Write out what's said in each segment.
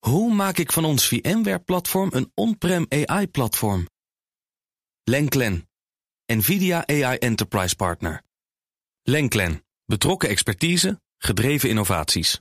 Hoe maak ik van ons VMware-platform een on-prem AI-platform? Lenklen, NVIDIA AI Enterprise Partner. Lenklen, betrokken expertise, gedreven innovaties.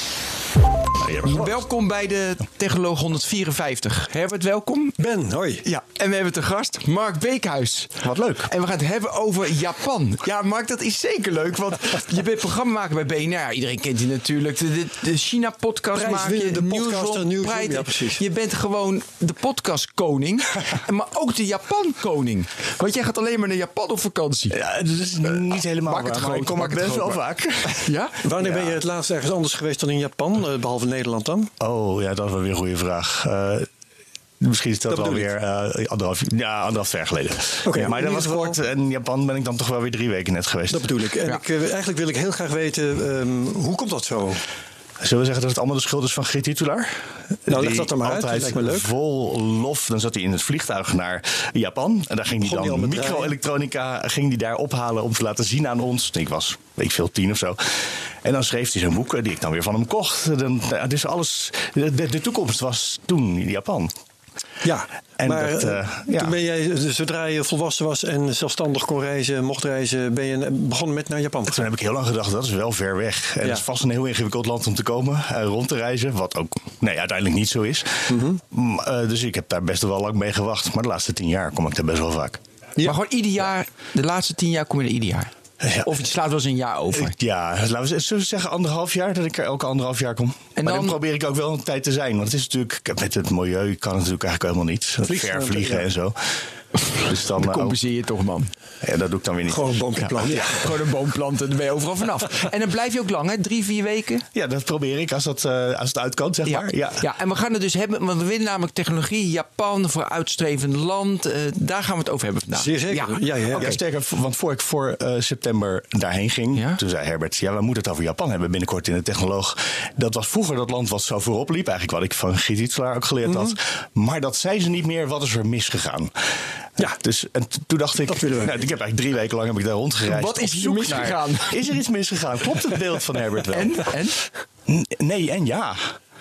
Welkom bij de Technoloog 154. Herbert, welkom. Ben, hoi. Ja, en we hebben te gast Mark Beekhuis. Wat leuk. En we gaan het hebben over Japan. Ja, Mark, dat is zeker leuk, want je bent programmamaker bij BNR. Iedereen kent je natuurlijk. De China-podcast maak je, de podcast Newsroom. Ja, precies. Je bent gewoon de podcastkoning, maar ook de Japan-koning. Want jij gaat alleen maar naar Japan op vakantie. Ja, dat is niet helemaal maak het waar, groot, maar ik kom maak er het best wel groot, vaak. Ja? Wanneer ben je het laatst ergens anders geweest dan in Japan, behalve Nederland dan? Oh, ja, dat is wel weer een goede vraag. Misschien is dat wel weer anderhalf jaar geleden. Oké, maar dat was kort. En in Japan ben ik dan toch wel weer 3 weken net geweest. Dat bedoel ik. En eigenlijk wil ik heel graag weten, hoe komt dat zo? Zullen we zeggen dat het allemaal de schuld is van Geert Titulaar? Nou, leg dat er maar uit. Altijd Dat lijkt me leuk. vol lof. Dan zat hij in het vliegtuig naar Japan. En daar ging hij dan micro-elektronica daar ophalen om te laten zien aan ons. Ik was, 10 of zo. En dan schreef hij zo'n boek die ik dan weer van hem kocht. Dus alles, de toekomst was toen in Japan. Ja, en maar toen ben jij, zodra je volwassen was en zelfstandig kon reizen, mocht reizen, ben je begonnen met naar Japan? Toen heb ik heel lang gedacht, dat is wel ver weg. En het is vast een heel ingewikkeld land om te komen, rond te reizen. Wat ook uiteindelijk niet zo is. Mm-hmm. Dus ik heb daar best wel lang mee gewacht. Maar de laatste 10 jaar kom ik daar best wel vaak. Ja. Maar gewoon ieder jaar, de laatste 10 jaar kom je er ieder jaar? Ja. Of je slaat wel eens een jaar over? Ja, laten we zeggen 1,5 jaar, dat ik er elke 1,5 jaar kom. En maar dan probeer ik ook wel een tijd te zijn. Want het is natuurlijk, met het milieu kan het natuurlijk eigenlijk helemaal niet. Ver vliegen en zo. Dus dan compenseer je toch, man. Ja, dat doe ik dan weer niet. Gewoon een boompje planten. Ja, gewoon een boom planten, dan ben je overal vanaf. En dan blijf je ook lang, hè? 3-4 weken? Ja, dat probeer ik als het uit kan, zeg maar. Ja, en we gaan het dus hebben, want we willen namelijk technologie, Japan, vooruitstrevend land. Daar gaan we het over hebben vandaag. Zeer zeker. Ja, ja, sterker, want voor ik voor september daarheen ging, toen zei Herbert, we moeten het over Japan hebben binnenkort in de Technoloog. Dat was vroeger dat land wat zo voorop liep, eigenlijk wat ik van Geert Titulaar ook geleerd had. Maar dat zei ze niet meer, wat is er misgegaan? Ja, dus en toen dacht ik, ik heb eigenlijk 3 weken lang daar rondgereisd. Wat is er misgegaan? Is er iets misgegaan? Klopt het beeld van Herbert wel? En? Nee en ja.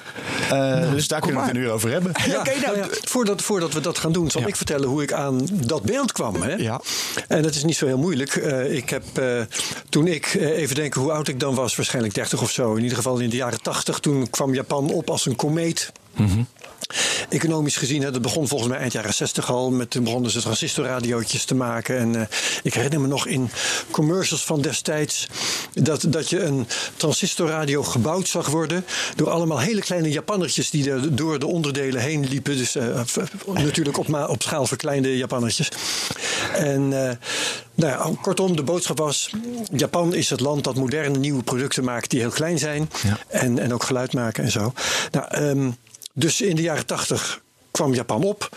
Dus daar kunnen we het een uur over hebben. Ja, voordat we dat gaan doen, zal ik vertellen hoe ik aan dat beeld kwam. Hè? Ja. En dat is niet zo heel moeilijk. Ik heb toen even denken hoe oud ik dan was, waarschijnlijk 30 of zo. In ieder geval in de jaren 80, toen kwam Japan op als een komeet. Mm-hmm. Economisch gezien, dat begon volgens mij eind jaren 60 al. Toen begonnen ze transistorradiootjes te maken. En ik herinner me nog in commercials van destijds dat je een transistorradio gebouwd zag worden door allemaal hele kleine Japannertjes die er door de onderdelen heen liepen. Dus natuurlijk op schaal verkleinde Japannertjes. En kortom, de boodschap was, Japan is het land dat moderne nieuwe producten maakt die heel klein zijn. Ja. En ook geluid maken en zo. Dus in de jaren 80 kwam Japan op.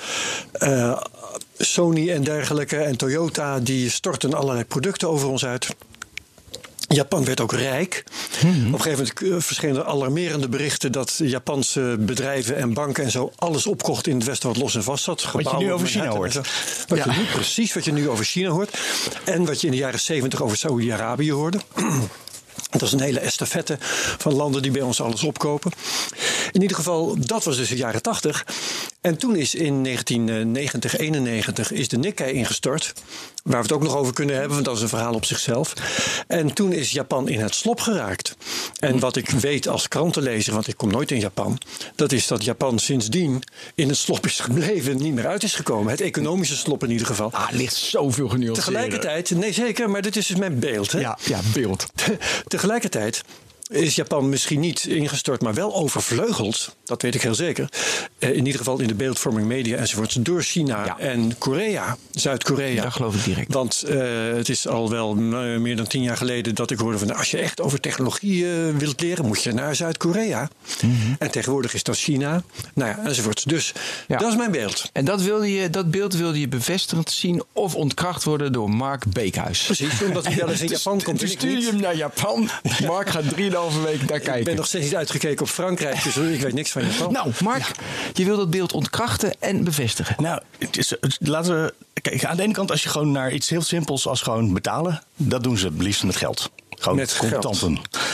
Sony en dergelijke en Toyota die stortten allerlei producten over ons uit. Japan werd ook rijk. Mm-hmm. Op een gegeven moment verschenen er alarmerende berichten dat Japanse bedrijven en banken en zo alles opkocht in het Westen wat los en vast zat. Wat je nu over China hoort. Precies wat je nu over China hoort. En wat je in de jaren 70 over Saudi-Arabië hoorde. Dat is een hele estafette van landen die bij ons alles opkopen. In ieder geval, dat was dus de jaren 80. En toen is in 1990, 91 is de Nikkei ingestort. Waar we het ook nog over kunnen hebben, want dat is een verhaal op zichzelf. En toen is Japan in het slop geraakt. En wat ik weet als krantenlezer, want ik kom nooit in Japan, dat is dat Japan sindsdien in het slop is gebleven, niet meer uit is gekomen. Het economische slop in ieder geval. Er ligt zoveel genuanceerd. Tegelijkertijd, nee zeker, maar dit is dus mijn beeld. Hè? Ja, beeld. Tegelijkertijd is Japan misschien niet ingestort, maar wel overvleugeld. Dat weet ik heel zeker. In ieder geval in de beeldvorming, media enzovoort. Door China en Korea, Zuid-Korea. Dat geloof ik direct. Want het is al wel meer dan 10 jaar geleden dat ik hoorde van, als je echt over technologie wilt leren, moet je naar Zuid-Korea. Mm-hmm. En tegenwoordig is dat China. Enzovoort. Dus dat is mijn beeld. En dat beeld wilde je bevestigend zien of ontkracht worden door Mark Beekhuis. Precies, omdat hij wel eens in Japan komt. Toen stuurde je hem naar Japan. Mark gaat 3,5 weken daar kijken. Ik ben nog steeds niet uitgekeken op Frankrijk, dus ik weet niks van Japan. Nou, Mark, je wil dat beeld ontkrachten en bevestigen. Nou, laten we... Kijk, aan de ene kant, als je gewoon naar iets heel simpels als gewoon betalen, dat doen ze het liefst met geld. Gewoon met contanten.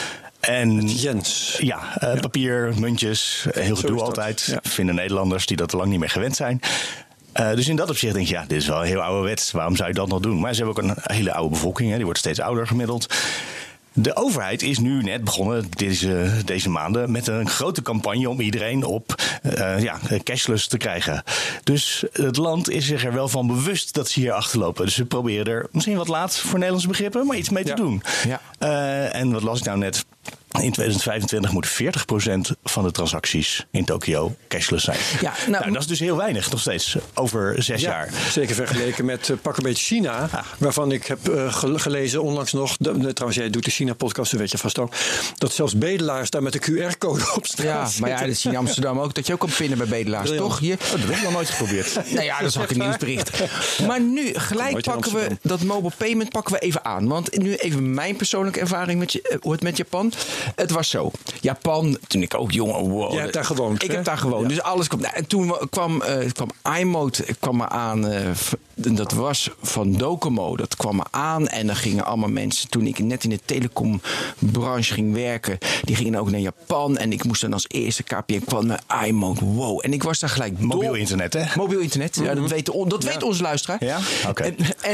En Jens. Ja, papier, muntjes, heel gedoe altijd. Ja. Vinden Nederlanders die dat lang niet meer gewend zijn. Dus in dat opzicht denk je, ja, dit is wel heel ouderwets. Waarom zou je dat nog doen? Maar ze hebben ook een hele oude bevolking. Hè? Die wordt steeds ouder gemiddeld. De overheid is nu net begonnen deze maanden met een grote campagne om iedereen op cashless te krijgen. Dus het land is zich er wel van bewust dat ze hier achterlopen. Dus ze proberen er misschien wat laat voor Nederlandse begrippen, maar iets mee te doen. Ja. En wat las ik nou net? In 2025 moet 40% van de transacties in Tokio cashless zijn. Ja, nou, dat is dus heel weinig nog steeds over 6 jaar. Zeker vergeleken met pak een beetje China. Waarvan ik heb gelezen onlangs nog. Trouwens, jij doet de China-podcast, dat weet je vast ook. Dat zelfs bedelaars daar met de QR-code op staan. Ja, maar ja, dat is in Amsterdam ook. Dat je ook kan pinnen bij bedelaars, toch? Hier? Oh, dat heb ik nog nooit geprobeerd. Nou ja, dat is ook een nieuwsbericht. Maar nu, gelijk pakken we dat mobile payment even aan. Want nu even mijn persoonlijke ervaring met Japan. Het was zo. Japan, toen ik ook jong... Wow, jij hebt daar gewoond. Ik heb daar gewoond. Ja. Dus alles kwam... Nou, en toen kwam iMode me aan... dat was van Docomo. Dat kwam me aan. En dan gingen allemaal mensen... Toen ik net in de telecombranche ging werken... Die gingen ook naar Japan. En ik moest dan als eerste KPN kwam naar iMode. Wow. En ik was daar gelijk mobiel internet, hè? Mobiel internet. Ja, dat weet onze luisteraar. Ja? Oké.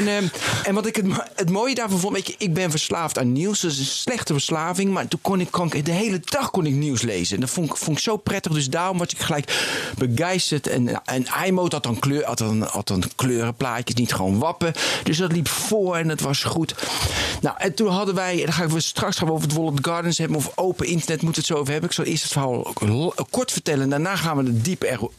En wat ik het mooie daarvan vond... Weet je, ik ben verslaafd aan nieuws. Dat is een slechte verslaving. Maar toen kon ik de hele dag nieuws lezen. En dat vond ik zo prettig. Dus daarom was ik gelijk begeisterd. En iMode had dan kleurenplaatjes, niet gewoon wappen. Dus dat liep voor en het was goed. Nou, en toen hadden wij... Dan gaan we straks over het Wallet Gardens hebben. Of open internet moeten we het zo over hebben. Ik zal eerst het verhaal kort vertellen. En daarna gaan we er dieper op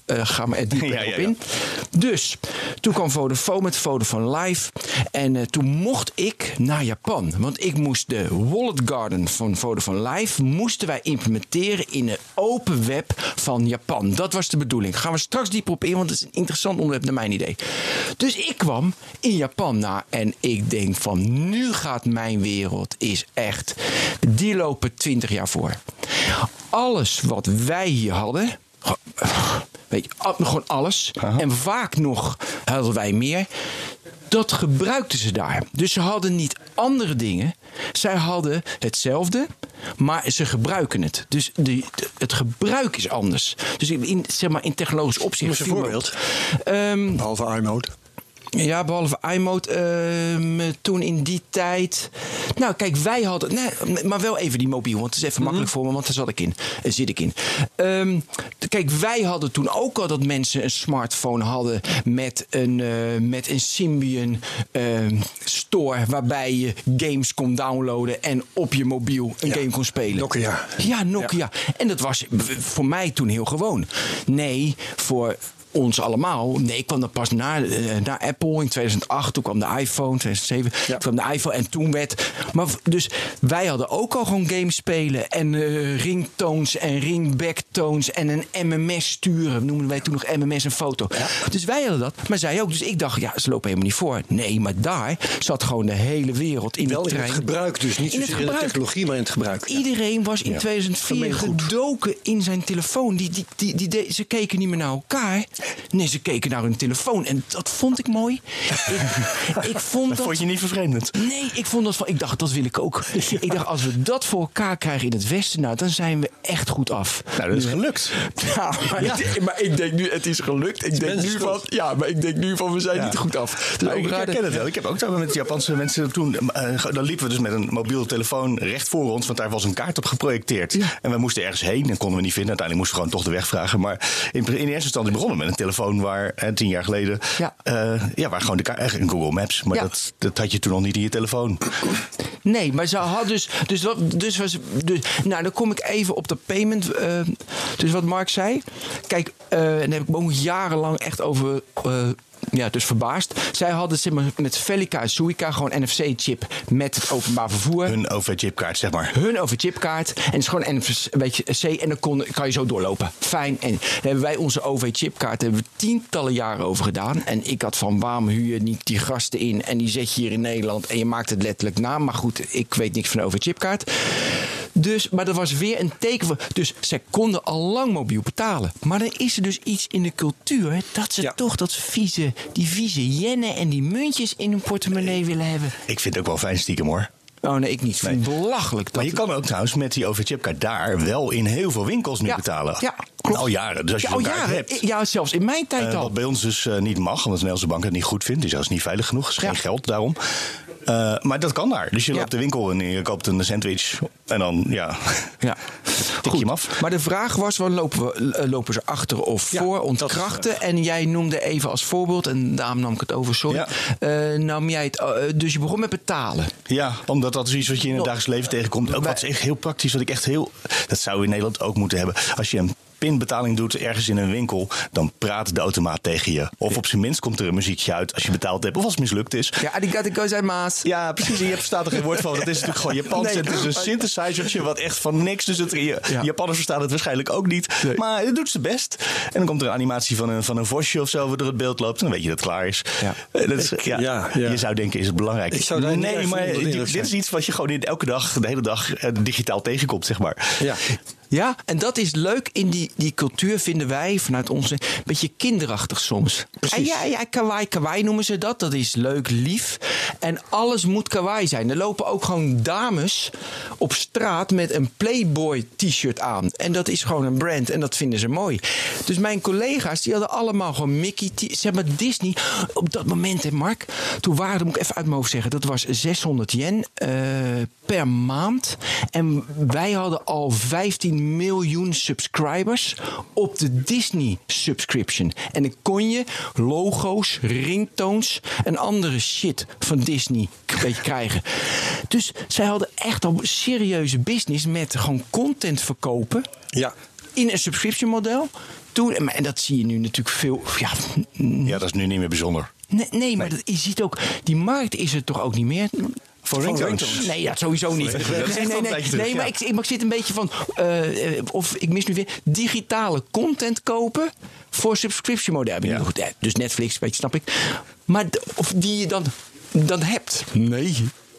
in. Dus, toen kwam Vodafone met Vodafone Live. En toen mocht ik naar Japan. Want ik moest de Wallet Garden van Vodafone Live... moesten wij implementeren in de open web van Japan. Dat was de bedoeling. Daar gaan we straks dieper op in, want het is een interessant onderwerp naar mijn idee. Dus ik kwam in Japan na en ik denk van nu gaat mijn wereld is echt... Die lopen 20 jaar voor. Alles wat wij hier hadden... Weet je, gewoon alles. Aha. En vaak nog hadden wij meer... Dat gebruikten ze daar. Dus ze hadden niet andere dingen. Zij hadden hetzelfde, maar ze gebruiken het. Dus het gebruik is anders. Dus in technologisch opzicht... Is een voorbeeld? Behalve iMode. Ja, behalve iMode. Toen in die tijd... Nou, kijk, wij hadden... Nee, maar wel even die mobiel, want het is even makkelijk voor me, want daar zit ik in. Kijk, wij hadden toen ook al dat mensen een smartphone hadden met een Symbian store, waarbij je games kon downloaden en op je mobiel een game kon spelen. Nokia. Ja, Nokia. Ja. En dat was voor mij toen heel gewoon. Nee, voor... ons allemaal. Nee, ik kwam dan pas naar Apple in 2008. Toen kwam de iPhone, 2007. Ja. Toen kwam de iPhone en toen werd... Maar dus wij hadden ook al gewoon games spelen. En ringtones en ringbacktones. En een MMS sturen. Noemden wij toen nog MMS en foto. Ja. Dus wij hadden dat. Maar zij ook. Dus ik dacht, ja, ze lopen helemaal niet voor. Nee, maar daar zat gewoon de hele wereld in wel de trein. In het gebruik dus. Niet zozeer in de technologie, maar in het gebruik. Iedereen was in 2004 gedoken in zijn telefoon. Ze keken niet meer naar elkaar. Nee, ze keken naar hun telefoon. En dat vond ik mooi. Ik vond dat vond je niet vervreemdend? Nee, ik dacht, dat wil ik ook. Ik dacht, als we dat voor elkaar krijgen in het Westen... Nou, dan zijn we echt goed af. Nou, dat is gelukt. Ja, maar ik denk nu, het is gelukt. Ik denk nu van, we zijn niet goed af. Dus ik herken het wel. Ik heb ook met Japanse mensen toen... Dan liepen we dus met een mobiele telefoon recht voor ons... want daar was een kaart op geprojecteerd. Ja. En we moesten ergens heen en konden we niet vinden. Uiteindelijk moesten we gewoon toch de weg vragen. Maar in eerste instantie begonnen met een telefoon... waar 10 jaar geleden... waar gewoon de kaart... in Google Maps. Maar dat had je toen nog niet in je telefoon. Nee, maar ze had nou, dan kom ik even op de payment. Dus wat Mark zei. Kijk, daar heb ik me ook jarenlang echt over... dus verbaasd. Zij hadden met Velica en Suica gewoon NFC-chip met het openbaar vervoer. Hun OV-chipkaart, zeg maar. Hun OV-chipkaart. En het is gewoon NFC en dan kan je zo doorlopen. Fijn. En daar hebben wij onze OV-chipkaart hebben we tientallen jaren over gedaan. En ik had van, waarom huur je niet die gasten in en die zet je hier in Nederland en je maakt het letterlijk na. Maar goed, ik weet niks van de OV-chipkaart. Dus, maar dat was weer een teken van... Dus zij konden al lang mobiel betalen. Maar dan is er dus iets in de cultuur... dat ze toch die vieze jennen en die muntjes in hun portemonnee willen hebben. Ik vind het ook wel fijn stiekem, hoor. Oh nee, ik niet. Ik vind het belachelijk. Maar je kan ook trouwens met die OV-chipkaart daar wel in heel veel winkels nu betalen. Ja, klopt. Al jaren. Dus als je zo'n kaart hebt. Ja, zelfs in mijn tijd al. Wat bij ons dus niet mag, omdat de Nederlandse bank het niet goed vindt. Dus dat is niet veilig genoeg. Er is geen geld daarom. Maar dat kan daar. Dus je loopt de winkel en je koopt een sandwich. En dan, tik je hem af. Maar de vraag was, lopen ze achter of voor? Ontkrachten. En jij noemde even als voorbeeld, en daarom nam ik het over, sorry. Nam jij het, dus je begon met betalen. Ja, omdat dat is iets wat je in het dagelijks leven tegenkomt. Ook wat is echt heel praktisch, wat ik echt dat zou we in Nederland ook moeten hebben. Als je een pinbetaling doet ergens in een winkel, dan praat de automaat tegen je. Of op zijn minst komt er een muziekje uit als je betaald hebt of als het mislukt is. Ja, arigato gozaimasu. Ja, precies. Je verstaat er geen woord van. Dat is natuurlijk gewoon Japans. Nee, het is een synthesizertje wat echt van niks. Dus Japanners verstaan het waarschijnlijk ook niet. Nee. Maar het doet ze best. En dan komt er een animatie van een vosje of zo door het beeld loopt. En dan weet je dat het klaar is. Ja. Je zou denken, is het belangrijk? Ik zou nee, maar dit is iets wat je gewoon elke dag, de hele dag digitaal tegenkomt, zeg maar. Ja. Ja, en dat is leuk. In die cultuur vinden wij vanuit ons een beetje kinderachtig soms. Precies. Ja, kawaii noemen ze dat. Dat is leuk, lief. En alles moet kawaii zijn. Er lopen ook gewoon dames op straat met een Playboy t-shirt aan. En dat is gewoon een brand. En dat vinden ze mooi. Dus mijn collega's, die hadden allemaal gewoon Mickey zeg maar Disney. Op dat moment, hè Mark. Toen waren, dat moet ik even uit mijn hoofd zeggen. Dat was 600 yen per maand. En wij hadden al 15 miljoen subscribers op de Disney subscription. En dan kon je logo's, ringtones en andere shit van Disney een beetje krijgen. Dus zij hadden echt al serieuze business met gewoon content verkopen. Ja. In een subscription model. Toen, en dat zie je nu natuurlijk veel. Ja, dat is nu niet meer bijzonder. Nee, maar je ziet ook, die markt is er toch ook niet meer. Voor ringtones? Nee, ja, sowieso niet. Nee, maar ik zit een beetje van, of ik mis nu weer, digitale content kopen voor subscription model. Ja. Dus Netflix, weet je, snap ik. Maar of die je dan hebt. Nee.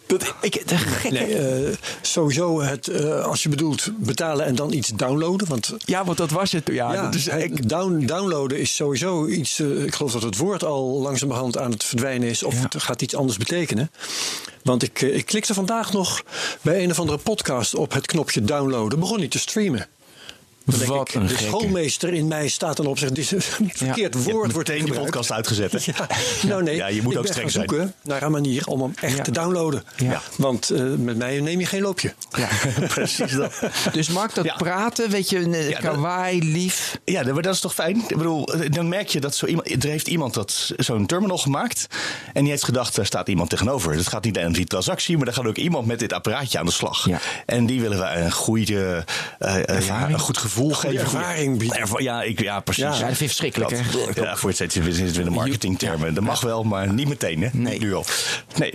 Sowieso als je bedoelt betalen en dan iets downloaden. Want dat was het. Downloaden is sowieso iets. Ik geloof dat het woord al langzamerhand aan het verdwijnen is. Of het gaat iets anders betekenen. Want ik klikte vandaag nog bij een of andere podcast op het knopje downloaden. Begon niet te streamen. Wat een de schoolmeester in mij staat dan op zich. Dit verkeerd woord wordt meteen de podcast uitgezet. Hè? Ja, je moet ook streng zijn. Zoeken naar een manier om hem echt te downloaden. Ja. Want met mij neem je geen loopje. Ja, precies dat. Dus Mark, dat praten, weet je, kawaii, lief. Ja, maar dat is toch fijn? Ik bedoel, dan merk je dat er heeft iemand zo'n terminal gemaakt. En die heeft gedacht, daar staat iemand tegenover. Het gaat niet alleen om die transactie, maar er gaat ook iemand met dit apparaatje aan de slag. Ja. En die willen we een goede, een goed gevoel geven. Ervaring bieden. Ja, precies. Ja, dat vind ik verschrikkelijk. Hè? Ja, voor het steeds zitten we in de marketingtermen. Dat mag wel, maar niet meteen. Hè? Nee. Nu al. Nee,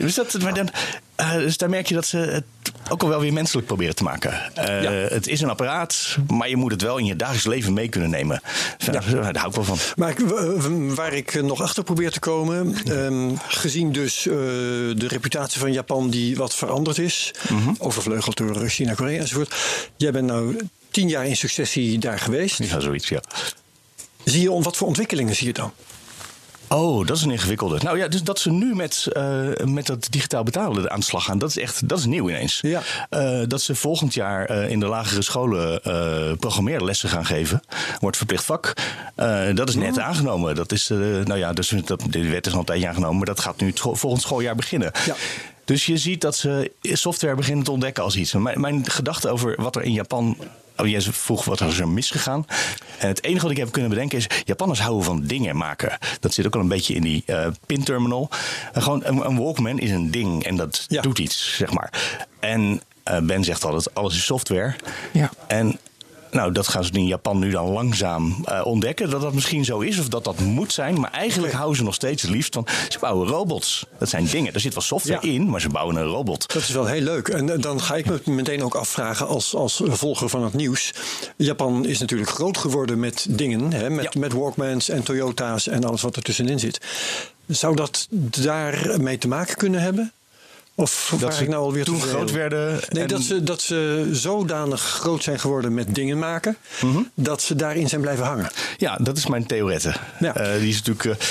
dus daar merk je dat ze het ook al wel weer menselijk proberen te maken. Het is een apparaat, maar je moet het wel in je dagelijks leven mee kunnen nemen. Daar hou ik wel van. Maar waar ik nog achter probeer te komen, gezien dus de reputatie van Japan die wat veranderd is, overvleugeld door China, Korea enzovoort. Jij bent nou 10 jaar in successie daar geweest. Ja, zoiets, ja. Zie je wat voor ontwikkelingen zie je dan? Oh, dat is een ingewikkelde. Nou ja, dus dat ze nu met dat digitaal betalen aan de slag gaan, dat is nieuw ineens. Ja. Dat ze volgend jaar in de lagere scholen programmeerlessen gaan geven. Wordt verplicht vak. Dat is net aangenomen. Dat is, dus de wet is al een tijdje aangenomen, maar dat gaat nu volgend schooljaar beginnen. Ja. Dus je ziet dat ze software beginnen te ontdekken als iets. Mijn gedachte over wat er in Japan. Jij vroeg wat er misgegaan. En het enige wat ik heb kunnen bedenken is, Japanners houden van dingen maken. Dat zit ook al een beetje in die pinterminal. Gewoon een Walkman is een ding en dat doet iets, zeg maar. En Ben zegt altijd, alles is software. Ja. En dat gaan ze in Japan nu dan langzaam ontdekken. Dat misschien zo is of dat moet zijn. Maar eigenlijk houden ze nog steeds het liefst van, ze bouwen robots. Dat zijn dingen. Er zit wel software in, maar ze bouwen een robot. Dat is wel heel leuk. En dan ga ik me meteen ook afvragen als volger van het nieuws. Japan is natuurlijk groot geworden met dingen. Hè, met Walkmans en Toyota's en alles wat er tussenin zit. Zou dat daarmee te maken kunnen hebben? Of dat ze nou alweer toen groot werden? Nee, dat ze zodanig groot zijn geworden met dingen maken, dat ze daarin zijn blijven hangen. Ja, dat is mijn theorette. Ja. Die is natuurlijk.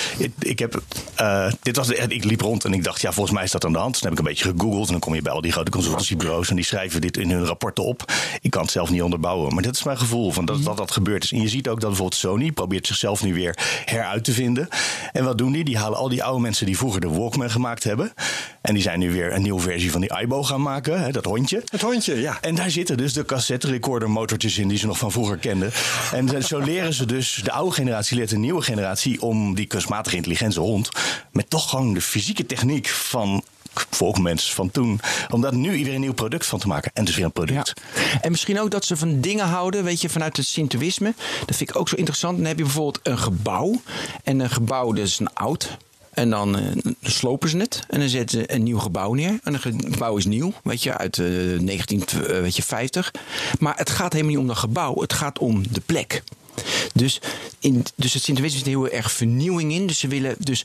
Ik liep rond en ik dacht, ja, volgens mij is dat aan de hand. Dus dan heb ik een beetje gegoogeld en dan kom je bij al die grote consultancybureaus en die schrijven dit in hun rapporten op. Ik kan het zelf niet onderbouwen, maar dat is mijn gevoel van dat gebeurd is. En je ziet ook dat bijvoorbeeld Sony probeert zichzelf nu weer heruit te vinden. En wat doen die? Die halen al die oude mensen die vroeger de Walkman gemaakt hebben. En die zijn nu weer een nieuwe versie van die iBo gaan maken, hè, dat hondje. Het hondje, ja. En daar zitten dus de cassette recorder motortjes in die ze nog van vroeger kenden. En zo leren ze dus, de oude generatie leert de nieuwe generatie om die kunstmatige intelligente hond met toch gewoon de fysieke techniek van Walkmans van toen, om daar nu weer een nieuw product van te maken. En dus weer een product. Ja. En misschien ook dat ze van dingen houden, weet je, vanuit het Sintoïsme. Dat vind ik ook zo interessant. Dan heb je bijvoorbeeld een gebouw. En een gebouw, dat is een oud. En dan slopen ze het. En dan zetten ze een nieuw gebouw neer. En een gebouw is nieuw, weet je, uit 1950. Maar het gaat helemaal niet om dat gebouw. Het gaat om de plek. Dus het Sintoïsme is heel erg vernieuwing in. Dus ze willen dus...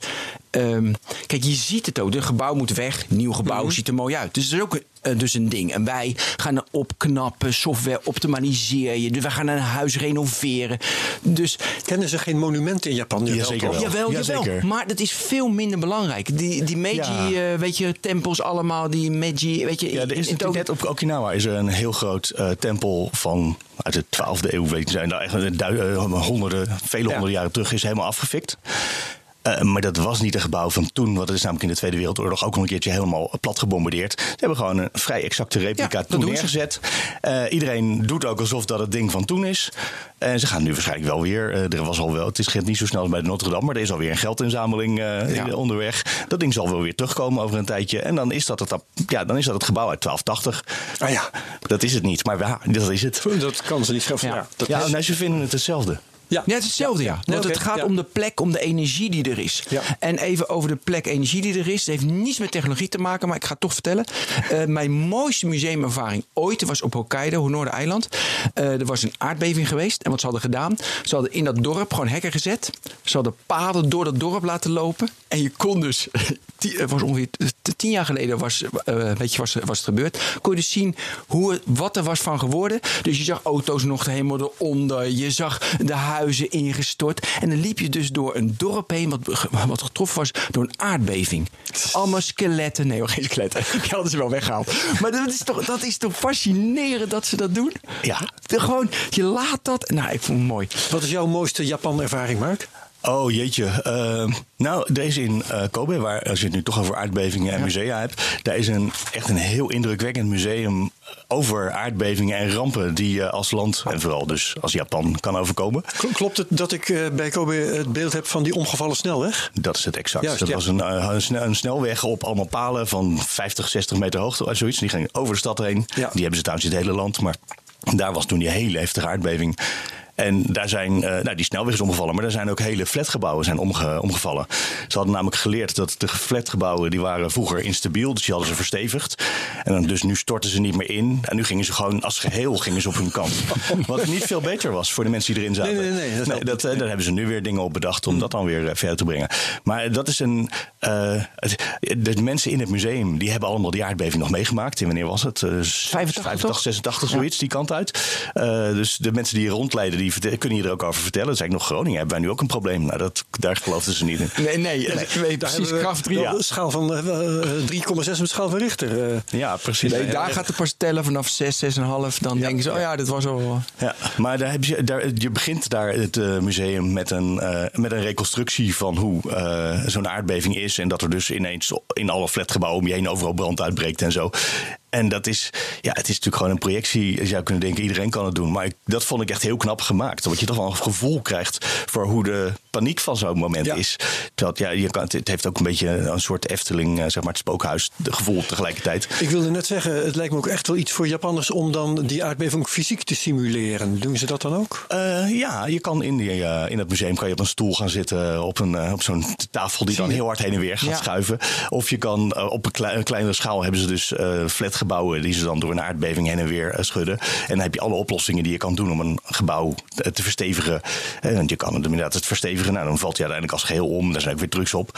kijk, je ziet het ook. De gebouw moet weg. Nieuw gebouw ziet er mooi uit. Dus dat is ook dus een ding. En wij gaan er opknappen, software optimaliseer je. Dus wij gaan een huis renoveren. Dus kennen ze geen monumenten in Japan? Ja, zeker wel. Jawel. Zeker. Maar dat is veel minder belangrijk. Die Meiji, weet je, tempels allemaal. Die Meiji, weet je... Ja, er is net op Okinawa is er een heel groot tempel van uit de 12e eeuw. Weet je, zijn daar echt vele honderden jaren terug is helemaal afgefikt. Maar dat was niet een gebouw van toen, want het is namelijk in de Tweede Wereldoorlog ook nog een keertje helemaal plat gebombardeerd. Ze hebben gewoon een vrij exacte replica toen neergezet. Iedereen doet ook alsof dat het ding van toen is. En ze gaan nu waarschijnlijk wel weer. Het is niet zo snel als bij de Notre Dame, maar er is alweer een geldinzameling onderweg. Dat ding zal wel weer terugkomen over een tijdje. En dan is dat het gebouw uit 1280. Ah ja, dat is het niet, maar dat is het. Dat kan ze niet schaffen. Ze vinden het hetzelfde. Ja, het is hetzelfde, ja. Want het gaat om de plek, om de energie die er is. Ja. En even over de plek, energie die er is. Het heeft niets met technologie te maken, maar ik ga het toch vertellen. Mijn mooiste museumervaring ooit was op Hokkaido, Noordereiland. Er was een aardbeving geweest. En wat ze hadden gedaan, ze hadden in dat dorp gewoon hekken gezet. Ze hadden paden door dat dorp laten lopen. En je kon dus... Het was ongeveer 10 jaar geleden was het gebeurd. Kon je dus zien wat er was van geworden. Dus je zag auto's nog helemaal eronder. Je zag de huizen ingestort. En dan liep je dus door een dorp heen wat getroffen was door een aardbeving. Allemaal skeletten. Nee, geen skeletten. Die hadden ze wel weggehaald. Maar dat is toch fascinerend dat ze dat doen? Ja. Gewoon, je laat dat. Nou, ik vond het mooi. Wat is jouw mooiste Japan-ervaring, Mark? Oh jeetje. Deze in Kobe, waar als je het nu toch over aardbevingen en musea hebt. Daar is echt een heel indrukwekkend museum over aardbevingen en rampen die je als land en vooral dus als Japan kan overkomen. Klopt het dat ik bij Kobe het beeld heb van die omgevallen snelweg? Dat is het exact. Juist, dat was een snelweg op allemaal palen van 50, 60 meter hoogte. Zoiets. Die ging over de stad heen. Ja. Die hebben ze trouwens in het hele land. Maar daar was toen die hele heftige aardbeving. En daar zijn, die snelweg is omgevallen, maar daar zijn ook hele flatgebouwen zijn omgevallen. Ze hadden namelijk geleerd dat de flatgebouwen die waren vroeger instabiel, dus die hadden ze verstevigd. En dan, dus nu stortten ze niet meer in. En nu gingen ze gewoon als geheel op hun kant. Wat niet veel beter was voor de mensen die erin zaten. Nee, daar hebben ze nu weer dingen op bedacht om dat dan weer verder te brengen. Maar dat is de mensen in het museum, die hebben allemaal die aardbeving nog meegemaakt. En wanneer was het? 85, 86, zoiets, die kant uit. Dus de mensen die hier rondleiden, die kunnen je er ook over vertellen. Dat is eigenlijk nog Groningen. Hebben wij nu ook een probleem? Nou, daar geloofden ze niet in. Nee, precies. De schaal van 3,6 met schaal van Richter. Ja, precies. Nee, daar gaat de pas tellen vanaf 6, 6,5. Dan denken ze, dit was al... Ja, maar je begint daar het museum met een reconstructie van hoe zo'n aardbeving is. En dat er dus ineens in alle flatgebouwen om je heen overal brand uitbreekt en zo. En het is natuurlijk gewoon een projectie. Je zou kunnen denken, iedereen kan het doen. Maar dat vond ik echt heel knap gemaakt. Omdat je toch wel een gevoel krijgt voor hoe de paniek van zo'n moment is. Terwijl het heeft ook een beetje een soort Efteling, zeg maar het spookhuis, de gevoel tegelijkertijd. Ik wilde net zeggen, het lijkt me ook echt wel iets voor Japanners om dan die aardbeving fysiek te simuleren. Doen ze dat dan ook? Ja, je kan in het museum kan je op een stoel gaan zitten, op zo'n tafel die dan heel hard heen en weer gaat schuiven. Of je kan op een kleinere schaal hebben ze dus flatgebouwen die ze dan door een aardbeving heen en weer schudden. En dan heb je alle oplossingen die je kan doen om een gebouw te verstevigen. Want je kan inderdaad het verstevigen leveren. Nou, dan valt hij uiteindelijk als geheel om. Daar zijn ook weer trucs op.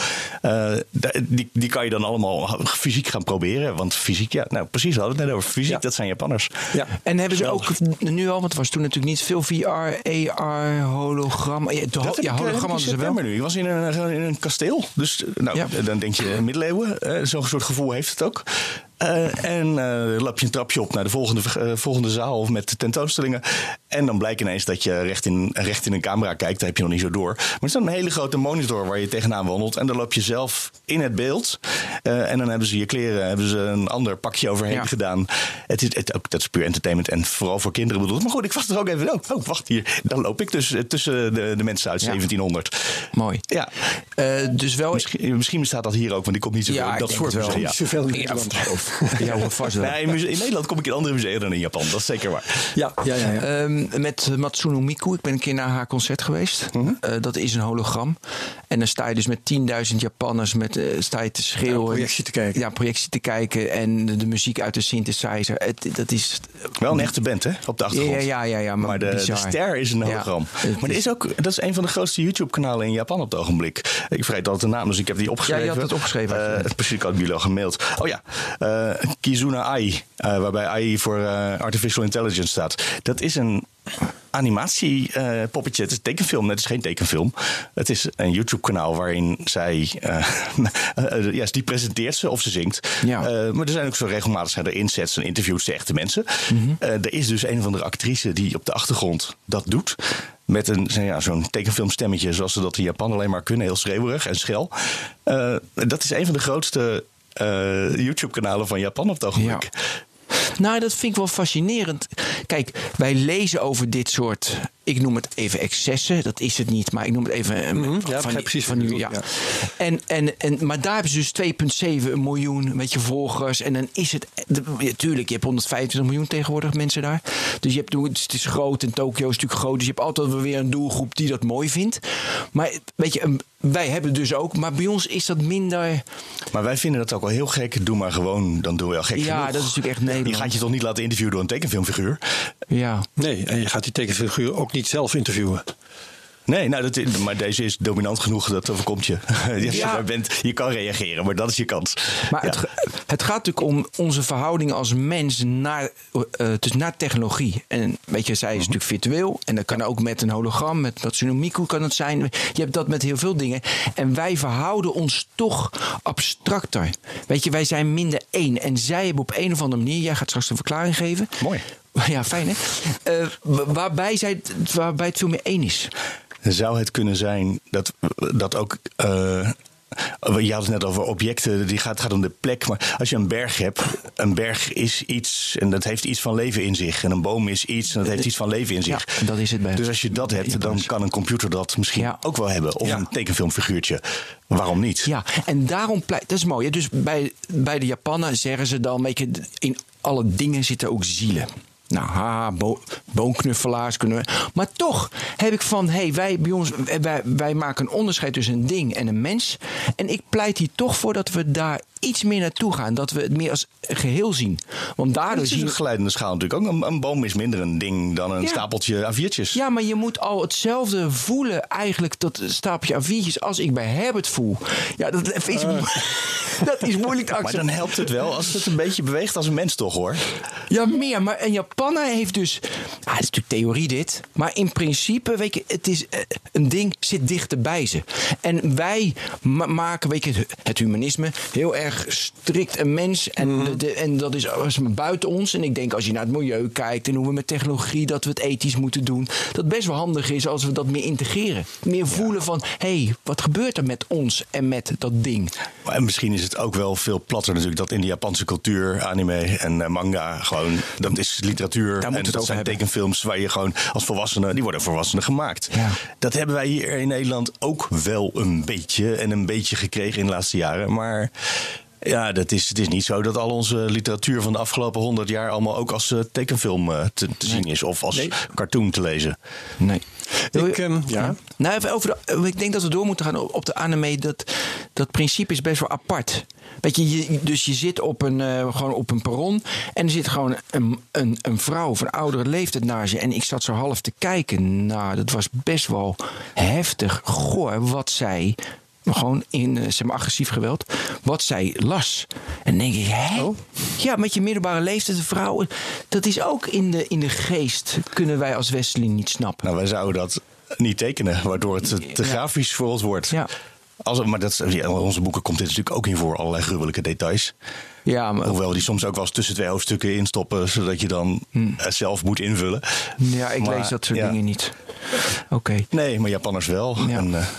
Die kan je dan allemaal fysiek gaan proberen. Want fysiek, precies, we hadden het net over fysiek. Dat zijn Japanners. Ja. En hebben ze ook nu al, want het was toen natuurlijk niet veel VR, AR, hologram. Hologram hadden ze wel. Nu. Je was in een kasteel. Dus dan denk je middeleeuwen. Zo'n soort gevoel heeft het ook. En lap je een trapje op naar de volgende zaal met tentoonstellingen. En dan blijkt ineens dat je recht in een camera kijkt. Daar heb je nog niet zo door. Maar er staat een hele grote monitor waar je tegenaan wandelt. En dan loop je zelf in het beeld. En dan hebben ze je kleren, een ander pakje overheen gedaan. Dat is puur entertainment en vooral voor kinderen bedoeld. Maar goed, ik was er ook even. Wacht hier. Dan loop ik dus tussen de mensen uit 1700. Mooi. Ja. Dus wel. Misschien bestaat dat hier ook, want ik kom niet zoveel. Dat soort wel. Niet zoveel in Nederland. Ja, vast wel. In Nederland kom ik in andere musea dan in Japan. Dat is zeker waar. Ja. Met Matsuno Miku. Ik ben een keer naar haar concert geweest. Dat is een hologram. En dan sta je dus met 10.000 Japanners. Sta je te schreeuwen. Projectie te kijken. Ja, projectie te kijken. En de muziek uit de synthesizer. Dat is wel een echte band, hè? Op de achtergrond. Ja. Maar de ster is een hologram. Maar dat is een van de grootste YouTube-kanalen in Japan op het ogenblik. Ik vergeet altijd de naam, dus ik heb die opgeschreven. Ja, je had het opgeschreven. Precies, ik had jullie al gemaild. Oh ja, Kizuna AI. Waarbij AI voor Artificial Intelligence staat. Dat is een animatiepoppetje. Het is een tekenfilm. Het is geen tekenfilm. Het is een YouTube-kanaal waarin zij... die presenteert ze of ze zingt. Ja. Maar er zijn ook zo regelmatig insets en interviews de echte mensen. Er is dus een van de actrice die op de achtergrond dat doet. Met zo'n tekenfilmstemmetje zoals ze dat in Japan alleen maar kunnen. Heel schreeuwerig en schel. Dat is een van de grootste YouTube-kanalen van Japan op het ogenblik. Ja. Nou, dat vind ik wel fascinerend. Kijk, wij lezen over dit soort... Ik noem het even excessen. Dat is het niet, maar ik noem het even... precies van nu. Ja. Maar daar hebben ze dus 2,7 miljoen volgers. En dan is het... Tuurlijk, je hebt 125 miljoen tegenwoordig mensen daar. Dus het is groot en Tokio is natuurlijk groot. Dus je hebt altijd wel weer een doelgroep die dat mooi vindt. Maar weet je... Wij hebben dus ook, maar bij ons is dat minder... Maar wij vinden dat ook wel heel gek. Doe maar gewoon, dan doen we al gek genoeg. Ja, dat is natuurlijk echt Nederland. Je gaat je toch niet laten interviewen door een tekenfilmfiguur? Ja. Nee, en je gaat die tekenfiguur ook niet zelf interviewen. Nee, maar deze is dominant genoeg, dat overkomt je. Je kan reageren, maar dat is je kans. Maar het gaat natuurlijk om onze verhouding als mens naar technologie. En weet je, zij is natuurlijk virtueel. En dat kan ook met een hologram, met Matsuno Miku kan het zijn. Je hebt dat met heel veel dingen. En wij verhouden ons toch abstracter. Weet je, wij zijn minder één. En zij hebben op een of andere manier... Jij gaat straks een verklaring geven. Mooi. Ja, fijn hè? Waarbij het veel meer één is. Zou het kunnen zijn dat ook... je had het net over objecten, het gaat om de plek. Maar als je een berg hebt, een berg is iets en dat heeft iets van leven in zich. En een boom is iets en dat heeft iets van leven in zich. Ja, dat is het bij. Dus als je dat hebt, dan kan een computer dat misschien ook wel hebben. Of een tekenfilmfiguurtje. Waarom niet? Ja, en daarom dat is mooi. Dat is mooi. Dus bij de Japanen zeggen ze dan, weet je, in alle dingen zitten ook zielen. Nou, boomknuffelaars kunnen we. Maar toch heb ik van, wij maken een onderscheid tussen een ding en een mens. En ik pleit hier toch voor dat we daar iets meer naartoe gaan. Dat we het meer als geheel zien. Want daardoor het is een geleidende schaal natuurlijk ook. Een boom is minder een ding dan een stapeltje A4'tjes. Ja, maar je moet al hetzelfde voelen eigenlijk, dat stapeltje A4'tjes, als ik bij Herbert voel. Ja, dat is moeilijk te accepteren. Maar dan helpt het wel als het een beetje beweegt als een mens toch, hoor. Ja, meer. Maar een Japaner heeft dus... het is natuurlijk theorie dit. Maar in principe, weet je, het is een ding zit dichter bij ze. En wij maken, weet je, het humanisme heel erg strikt een mens. En dat is buiten ons. En ik denk als je naar het milieu kijkt en hoe we met technologie dat we het ethisch moeten doen. Dat best wel handig is als we dat meer integreren. Meer voelen van, wat gebeurt er met ons en met dat ding? En misschien is het ook wel veel platter natuurlijk dat in de Japanse cultuur, anime en manga, gewoon, dat is literatuur. En dat zijn tekenfilms waar je gewoon als volwassenen, die worden volwassenen gemaakt. Ja. Dat hebben wij hier in Nederland ook wel een beetje gekregen in de laatste jaren. Maar ja, het is niet zo dat al onze literatuur van de afgelopen 100 jaar allemaal ook als tekenfilm te zien is. Of als cartoon te lezen. Nee. Nou, even ik denk dat we door moeten gaan op de anime. Dat principe is best wel apart. Weet je, dus je zit gewoon op een perron en er zit gewoon een vrouw van oudere leeftijd naast je. En ik zat zo half te kijken. Nou, dat was best wel heftig. Goh, wat zij... Gewoon in agressief geweld. Wat zij las. En dan denk ik, hè? Oh. Ja, met je middelbare leeftijd, vrouwen. Dat is ook in de geest. Kunnen wij als Westerling niet snappen. Nou, wij zouden dat niet tekenen. Waardoor het te grafisch voor ons wordt. Ja. Onze boeken komt dit natuurlijk ook in voor. Allerlei gruwelijke details. Ja, maar... Hoewel die soms ook wel eens tussen 2 hoofdstukken instoppen. Zodat je dan zelf moet invullen. Ja, ik lees dat soort dingen niet. Oké. Nee, maar Japanners wel. Ja.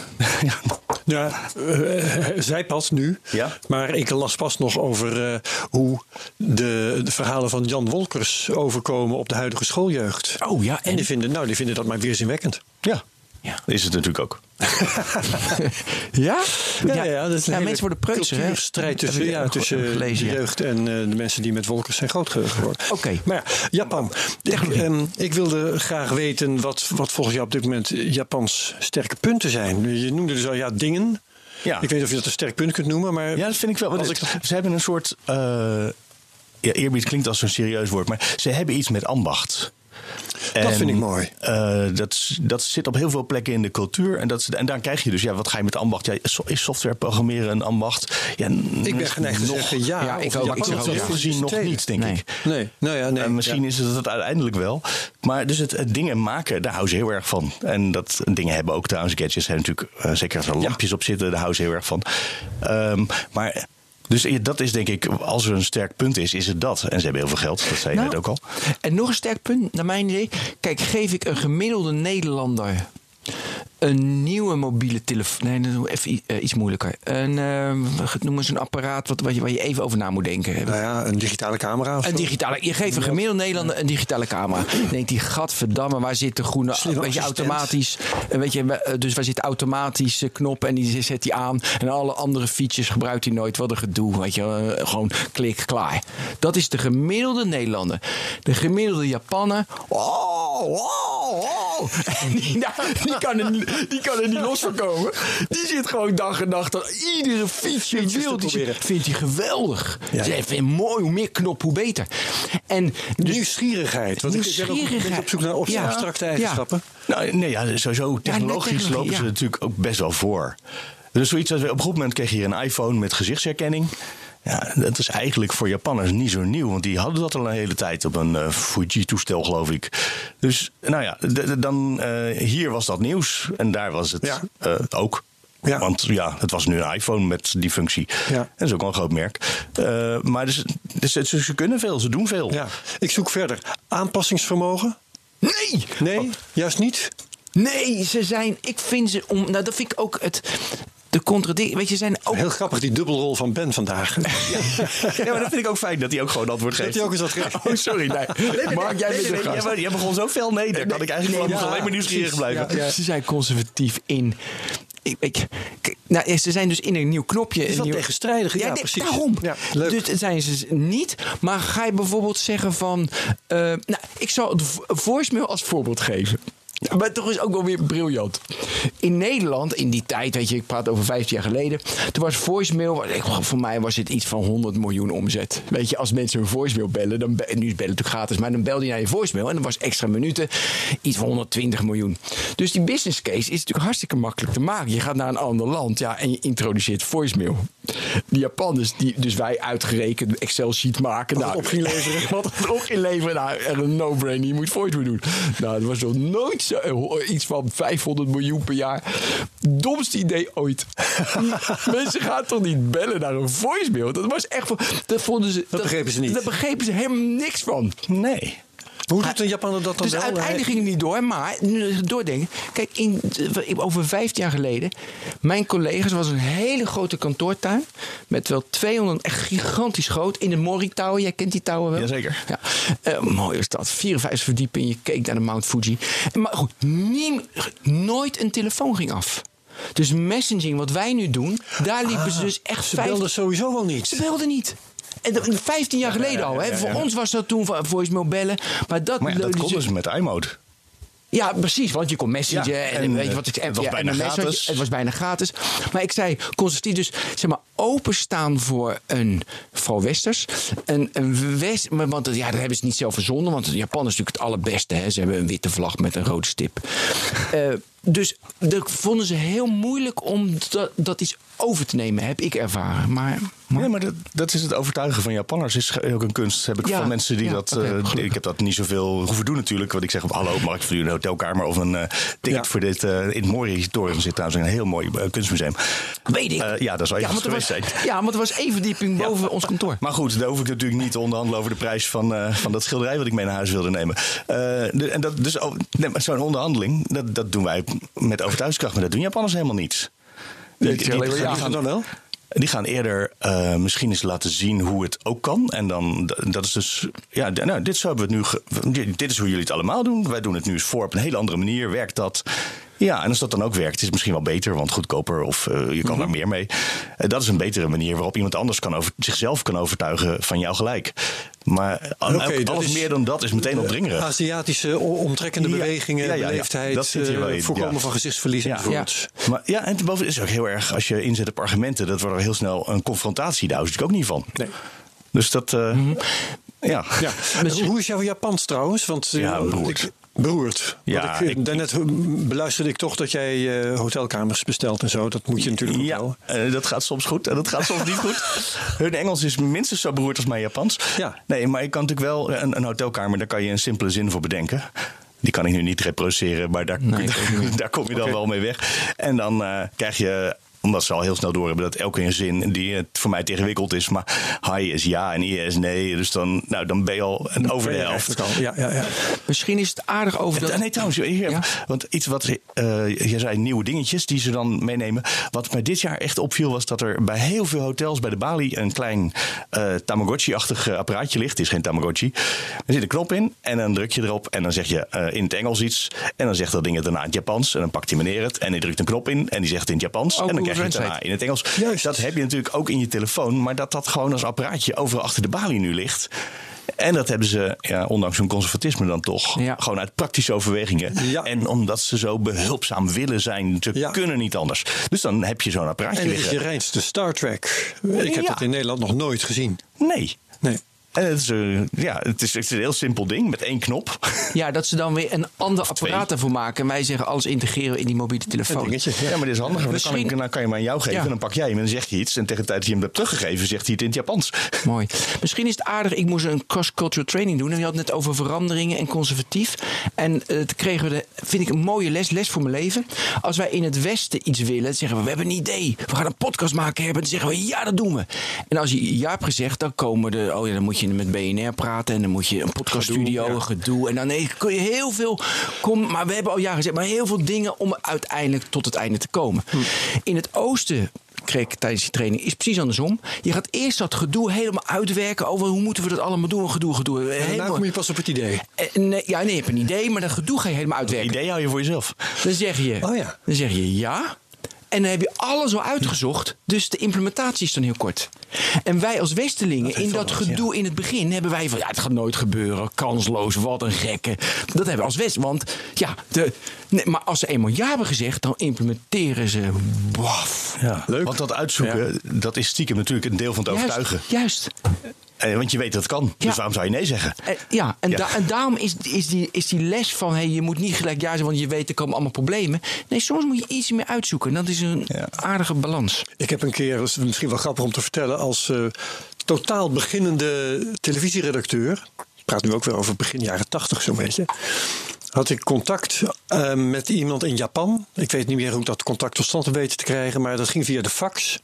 Zij pas nu. Ja? Maar ik las pas nog over hoe de verhalen van Jan Wolkers overkomen op de huidige schooljeugd. Oh ja. En die vinden dat maar weerzinwekkend. Ja. Dat is het natuurlijk ook. Ja? Ja, dat is een mensen worden preutser, hè? Strijd tussen de jeugd en de mensen die met Wolkers zijn grootgebracht geworden. Oké. Maar ja, Japan. Ik wilde graag weten wat volgens jou op dit moment Japans sterke punten zijn. Je noemde dus al dingen. Ja. Ik weet niet of je dat een sterk punt kunt noemen. Maar ja, dat vind ik wel. Ze hebben een soort... eerbied klinkt als zo'n serieus woord. Maar ze hebben iets met ambacht. Dat vind ik mooi. Dat zit op heel veel plekken in de cultuur. En daar krijg je dus, wat ga je met ambacht? Ja, is software programmeren een ambacht? Ja, ik ben geneigd te zeggen ja. Ik zeg ook gezien nog niet, denk ik. Nee. Misschien is het uiteindelijk wel. Maar dus het dingen maken, daar houden ze heel erg van. En dat dingen hebben ook trouwens, gadgets zijn natuurlijk, zeker als er lampjes op zitten, daar houden ze heel erg van. Maar... Dus dat is denk ik, als er een sterk punt is het dat. En ze hebben heel veel geld, dat zei je net ook al. En nog een sterk punt, naar mijn idee. Kijk, geef ik een gemiddelde Nederlander een nieuwe mobiele telefoon. Nee, dat doen we even iets moeilijker. Noem eens een apparaat waar je even over na moet denken. Nou ja, een digitale camera. Je geeft een gemiddelde Nederlander een digitale camera. Dan denkt hij, gadverdamme, waar zit de groene... Weet je, automatisch... dus waar zit automatisch knop en die zet hij aan. En alle andere features gebruikt hij nooit. Wat een gedoe, weet je. Gewoon klik, klaar. Dat is de gemiddelde Nederlander. De gemiddelde Japaner... En die kan er niet los van komen. Die zit gewoon dag en nacht aan iedere feature vindt hij geweldig. Ja. Ze vindt mooi, hoe meer knop, hoe beter. En dus, nieuwsgierigheid. Want ik ben op zoek naar abstracte eigenschappen. Sowieso technologisch lopen ze natuurlijk ook best wel voor. Dus zoiets als op een goed moment kreeg je een iPhone met gezichtsherkenning. Ja, dat is eigenlijk voor Japanners niet zo nieuw. Want die hadden dat al een hele tijd op een Fuji-toestel, geloof ik. Dus hier was dat nieuws. En daar was het ook. Ja. Want het was nu een iPhone met die functie. Ja. En dat is ook wel een groot merk. Maar ze kunnen veel, ze doen veel. Ja. Ik zoek verder. Aanpassingsvermogen? Nee, juist niet? Nee, ik vind ze... dat vind ik ook de contradictie. Weet je, zijn ook... Heel grappig, die dubbelrol van Ben vandaag. Ja, maar dat vind ik ook fijn dat hij ook gewoon antwoord geeft. Dat hij ook eens wat geeft. Oh, sorry. Mark, jij bent de gast. Jij begon zo fel. Nee, daar kan ik eigenlijk alleen maar nieuwsgierig blijven. Ja. Ze zijn conservatief in... ze zijn dus in een nieuw knopje. Het is wat tegenstrijdig. Ja, precies. Daarom. Ja, dus zijn ze niet. Maar ga je bijvoorbeeld zeggen van... ik zal de voicemail als voorbeeld geven. Ja. Maar toch is ook wel weer briljant. In Nederland, in die tijd, weet je, ik praat over 15 jaar geleden. Toen was voicemail, voor mij was het iets van 100 miljoen omzet. Weet je, als mensen een voicemail bellen, nu is bellen natuurlijk gratis, maar dan belde je naar je voicemail en dan was extra minuten iets van 120 miljoen. Dus die business case is natuurlijk hartstikke makkelijk te maken. Je gaat naar een ander land, en je introduceert voicemail. Die Japanners, dus wij uitgerekend een Excel-sheet maken. Wat op ging leveren. Wat op ging leveren. Een no-brainer, je moet voicemail doen. Nou, dat was nog nooit iets van 500 miljoen per jaar. Domste idee ooit. Mensen gaan toch niet bellen naar een voicemail? Dat was echt... Dat begrepen ze niet. Daar begrepen ze helemaal niks van. Nee. Hoe doet een Japaner dat dan dus uiteindelijk ging het niet door. Maar, nu doordenken. Kijk, over 15 jaar geleden... Mijn collega's was een hele grote kantoortuin. Met wel 200, echt gigantisch groot. In de Mori Tower. Jij kent die tower wel? Jazeker. Ja. Mooie stad. 54 verdiepingen. Je keek naar de Mount Fuji. Maar goed, nooit een telefoon ging af. Dus messaging, wat wij nu doen... Daar liepen ze dus echt... Ze belden sowieso wel niet. Ze belden niet. En 15 jaar geleden al. Hè? Voor ons was dat toen voicemail bellen. Maar dat kon dus met iMode. Ja, precies, want je kon messagen en weet je wat het was bijna gratis. Het was bijna gratis. Maar ik zei conservatief, dus zeg maar openstaan voor vooral westers. Want dat hebben ze niet zelf verzonnen, want Japan is natuurlijk het allerbeste. Hè? Ze hebben een witte vlag met een rode stip. Dus dat vonden ze heel moeilijk om dat iets over te nemen, heb ik ervaren. Maar dat is het overtuigen van Japanners. Is ook een kunst. Heb ik van mensen die dat... ik heb dat niet zoveel hoeven doen natuurlijk. Want ik zeg, hallo, mag ik voor u een hotelkamer of een ticket voor dit... in het Mori-toren zit trouwens een heel mooi kunstmuseum. Weet ik. Dat zou even geweest zijn. Ja, want er was één verdieping boven ons kantoor. Maar goed, daar hoef ik natuurlijk niet te onderhandelen over de prijs van dat schilderij wat ik mee naar huis wilde nemen. Zo'n onderhandeling, dat doen wij met overtuigingskracht. Maar dat doen Japanners helemaal niet. Die gaan dan wel? Die gaan eerder misschien eens laten zien hoe het ook kan. En dan, dat is dus... Ja, dit is hoe jullie het allemaal doen. Wij doen het nu eens voor op een hele andere manier. Werkt dat? Ja, en als dat dan ook werkt, is het misschien wel beter, want goedkoper of je kan daar meer mee. Dat is een betere manier waarop iemand anders zichzelf kan overtuigen van jou gelijk. Maar alles meer dan dat is meteen opdringerig. Aziatische omtrekkende bewegingen, beleefdheid, voorkomen van gezichtsverlies enzovoort. Maar en bovendien is het ook heel erg, als je inzet op argumenten, dat wordt er heel snel een confrontatie. Daar hou ik ook niet van. Nee. Dus dat... Hoe is jouw Japans trouwens? Want beroerd. Ja, daarnet beluisterde ik toch dat jij hotelkamers bestelt en zo. Dat moet je natuurlijk ook wel. Dat gaat soms goed en dat gaat soms niet goed. Hun Engels is minstens zo beroerd als mijn Japans. Ja. Nee, maar ik kan natuurlijk wel een hotelkamer, daar kan je een simpele zin voor bedenken. Die kan ik nu niet reproduceren, maar daar kom je dan wel mee weg. En dan krijg je... Omdat ze al heel snel doorhebben dat elke zin die voor mij tegenwikkeld is. Maar hi is ja en i is nee. Dus dan ben je al over de helft. Ja. Misschien is het aardig over dat... Nee, trouwens. Want iets wat je zei, nieuwe dingetjes die ze dan meenemen. Wat mij dit jaar echt opviel was dat er bij heel veel hotels bij de Bali een klein Tamagotchi-achtig apparaatje ligt. Het is geen Tamagotchi. Er zit een knop in en dan druk je erop. En dan zeg je in het Engels iets. En dan zegt dat ding het daarna in het Japans. En dan pakt die meneer het. En die drukt een knop in. En die zegt het in het Japans. En dan krijg je het daarna in het Engels. Juist. Dat heb je natuurlijk ook in je telefoon. Maar dat gewoon als apparaatje overal achter de balie nu ligt. En dat hebben ze, ondanks hun conservatisme dan toch, gewoon uit praktische overwegingen. Ja. En omdat ze zo behulpzaam willen zijn, ze kunnen niet anders. Dus dan heb je zo'n apparaatje liggen. En dit is je reinste Star Trek. Ik heb dat in Nederland nog nooit gezien. Nee. En het is een heel simpel ding met 1 knop. Ja, dat ze dan weer een ander apparaat ervoor maken. En wij zeggen alles integreren in die mobiele telefoon. Ja, maar dit is handig. Dan kan je hem aan jou geven en dan pak jij hem en dan zeg je iets. En tegen de tijd dat je hem hebt teruggegeven, zegt hij het in het Japans. Mooi. Misschien is het aardig. Ik moest een cross-cultural training doen. En je had het net over veranderingen en conservatief. En toen kregen we vind ik een mooie les voor mijn leven. Als wij in het Westen iets willen, dan zeggen we hebben een idee. We gaan een podcast maken hebben. Dan zeggen we ja, dat doen we. En als je ja hebt gezegd, dan komen dan moet je met BNR praten en dan moet je een podcaststudio, gedoe. En dan kun je heel veel... Maar we hebben al jaren gezegd, maar heel veel dingen om uiteindelijk tot het einde te komen. In het oosten, kreeg ik tijdens die training, is precies andersom. Je gaat eerst dat gedoe helemaal uitwerken over hoe moeten we dat allemaal doen. Gedoe. En daarna kom je pas op het idee. Nee, je hebt een idee, maar dat gedoe ga je helemaal uitwerken. Het idee hou je voor jezelf. Dan zeg je ja. En dan heb je alles al uitgezocht. Dus de implementatie is dan heel kort. En wij als Westelingen in dat gedoe in het begin hebben wij van het gaat nooit gebeuren. Kansloos, wat een gekke. Dat hebben we als West. Want maar als ze eenmaal ja hebben gezegd, dan implementeren ze. Waf. Ja, leuk. Want dat uitzoeken, dat is stiekem natuurlijk een deel van het overtuigen. Juist. Want je weet dat het kan. Dus waarom zou je nee zeggen? En daarom is die les van je moet niet gelijk ja zeggen, want je weet er komen allemaal problemen. Nee, soms moet je iets meer uitzoeken. Dat is een aardige balans. Ik heb een keer, dat is misschien wel grappig om te vertellen, als totaal beginnende televisieredacteur, ik praat nu ook weer over begin jaren 80 zo'n beetje, had ik contact met iemand in Japan. Ik weet niet meer hoe ik dat contact tot stand weten te krijgen, maar dat ging via de fax.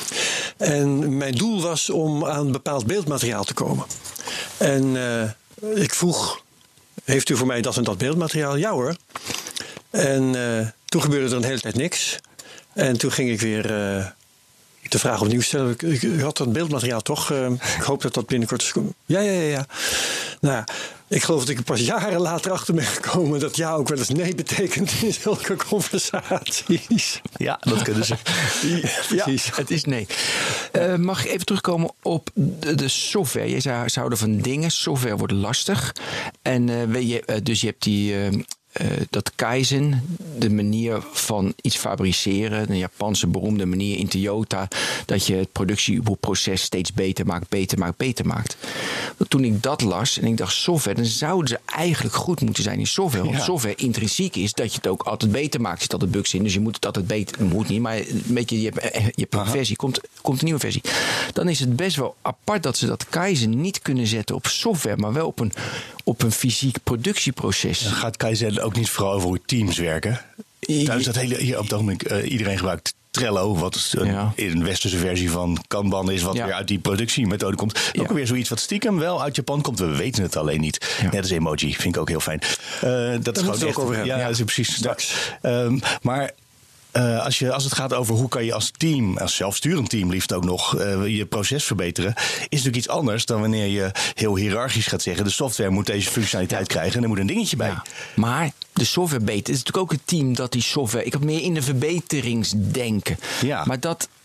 En mijn doel was om aan bepaald beeldmateriaal te komen. En ik vroeg, heeft u voor mij dat en dat beeldmateriaal? Ja hoor. En toen gebeurde er een hele tijd niks. En toen ging ik weer de vraag opnieuw stellen. U had dat beeldmateriaal toch? Ik hoop dat dat binnenkort is. Ja. Nou, ik geloof dat ik er pas jaren later achter ben gekomen dat ja ook wel eens nee betekent in zulke conversaties. Ja, dat kunnen ze. Precies. Het is nee. Mag ik even terugkomen op de software? Je zou houden van dingen. Software wordt lastig. En dus je hebt die dat Kaizen, de manier van iets fabriceren, de Japanse beroemde manier in Toyota, dat je het productieproces steeds beter maakt. Toen ik dat las en ik dacht software, dan zouden ze eigenlijk goed moeten zijn in software. Want software intrinsiek is dat je het ook altijd beter maakt. Er zit altijd bugs in, dus je moet het altijd beter. Moet niet, maar een beetje, je hebt een versie, komt een nieuwe versie. Dan is het best wel apart dat ze dat Kaizen niet kunnen zetten op software, maar wel op een fysiek productieproces. Dan gaat Kaizen ook niet vooral over hoe teams werken. Thuis dat hele, hier op het ogenblik, iedereen gebruikt Trello, wat een westerse versie van Kanban is, wat weer uit die productiemethode komt. Ook weer zoiets wat stiekem wel uit Japan komt. We weten het alleen niet. Net als emoji, vind ik ook heel fijn. Dat is gewoon echt over hebben. Ja, dat is precies straks. Maar als het gaat over hoe kan je als team, als zelfsturend team liefst ook nog, je proces verbeteren, is natuurlijk iets anders dan wanneer je heel hiërarchisch gaat zeggen, de software moet deze functionaliteit krijgen en er moet een dingetje bij. Maar de software beter. Het is natuurlijk ook het team dat die software. Ik had meer in de verbeteringsdenken. Ja. Maar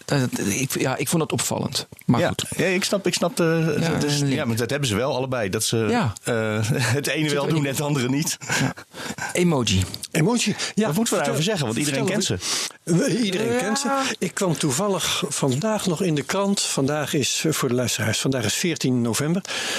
ik vond dat opvallend. Maar goed. Ja, ik snap. Maar dat hebben ze wel allebei. Dat ze het ene wel doen en het andere niet. Ja. Emoji. Wat moeten we daarover zeggen? Want iedereen kent ze. Iedereen kent ze. Ik kwam toevallig vandaag nog in de krant. Vandaag is, voor de luisteraars, 14 november.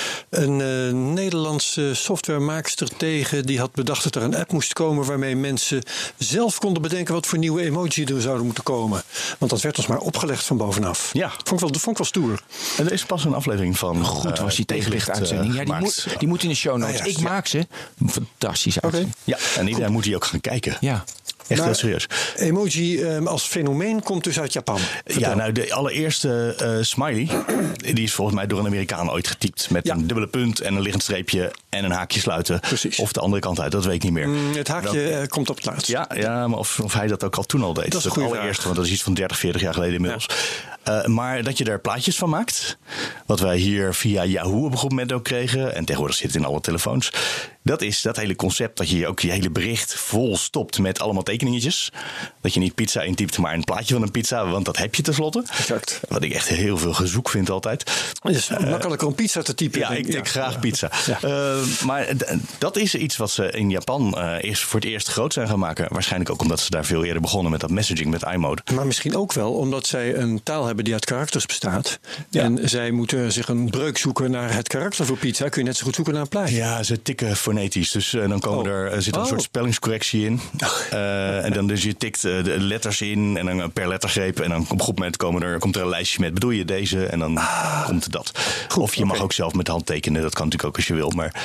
Een Nederlandse softwaremaakster tegen. Die had bedacht dat er een app moest komen waarmee mensen zelf konden bedenken wat voor nieuwe emoji er zouden moeten komen. Want dat werd ons maar opgelegd van bovenaf. Ja. Vond ik wel stoer. En er is pas een aflevering van. Goed was die tegenlicht-uitzending. Die moet in de show notes. Ik maak ze. Fantastisch uit. Ja, en iedereen moet die ook gaan kijken. Ja. Echt heel serieus. Emoji als fenomeen komt dus uit Japan. Vertel. Ja, nou de allereerste smiley, die is volgens mij door een Amerikaan ooit getypt. Met een dubbele punt en een liggend streepje en een haakje sluiten. Precies. Of de andere kant uit, dat weet ik niet meer. Het haakje komt op het laatst. Ja, maar of hij dat ook al toen al deed. Dat is het allereerste, want dat is iets van 30, 40 jaar geleden inmiddels. Maar dat je daar plaatjes van maakt. Wat wij hier via Yahoo op een goed moment ook kregen. En tegenwoordig zit het in alle telefoons. Dat is dat hele concept dat je ook je hele bericht vol stopt met allemaal tekeningetjes. Dat je niet pizza intypt, maar een plaatje van een pizza. Want dat heb je tenslotte. Exact. Wat ik echt heel veel gezoek vind altijd. Het is makkelijker om pizza te typen. Ja, ik denk graag pizza. Ja. Maar dat is iets wat ze in Japan voor het eerst groot zijn gaan maken. Waarschijnlijk ook omdat ze daar veel eerder begonnen met dat messaging met iMode. Maar misschien ook wel omdat zij een taal hebben die uit karakters bestaat. Ja. En zij moeten zich een breuk zoeken naar het karakter voor pizza. Kun je net zo goed zoeken naar een plaatje. Ja, ze tikken fonetisch. Dus dan zit er een soort spellingscorrectie in. En dan dus je tikt de letters in en dan per lettergreep. En dan op een goed moment komt er een lijstje met bedoel je deze en dan komt dat. Goed, of je mag ook zelf met de hand tekenen. Dat kan natuurlijk ook als je wil. Maar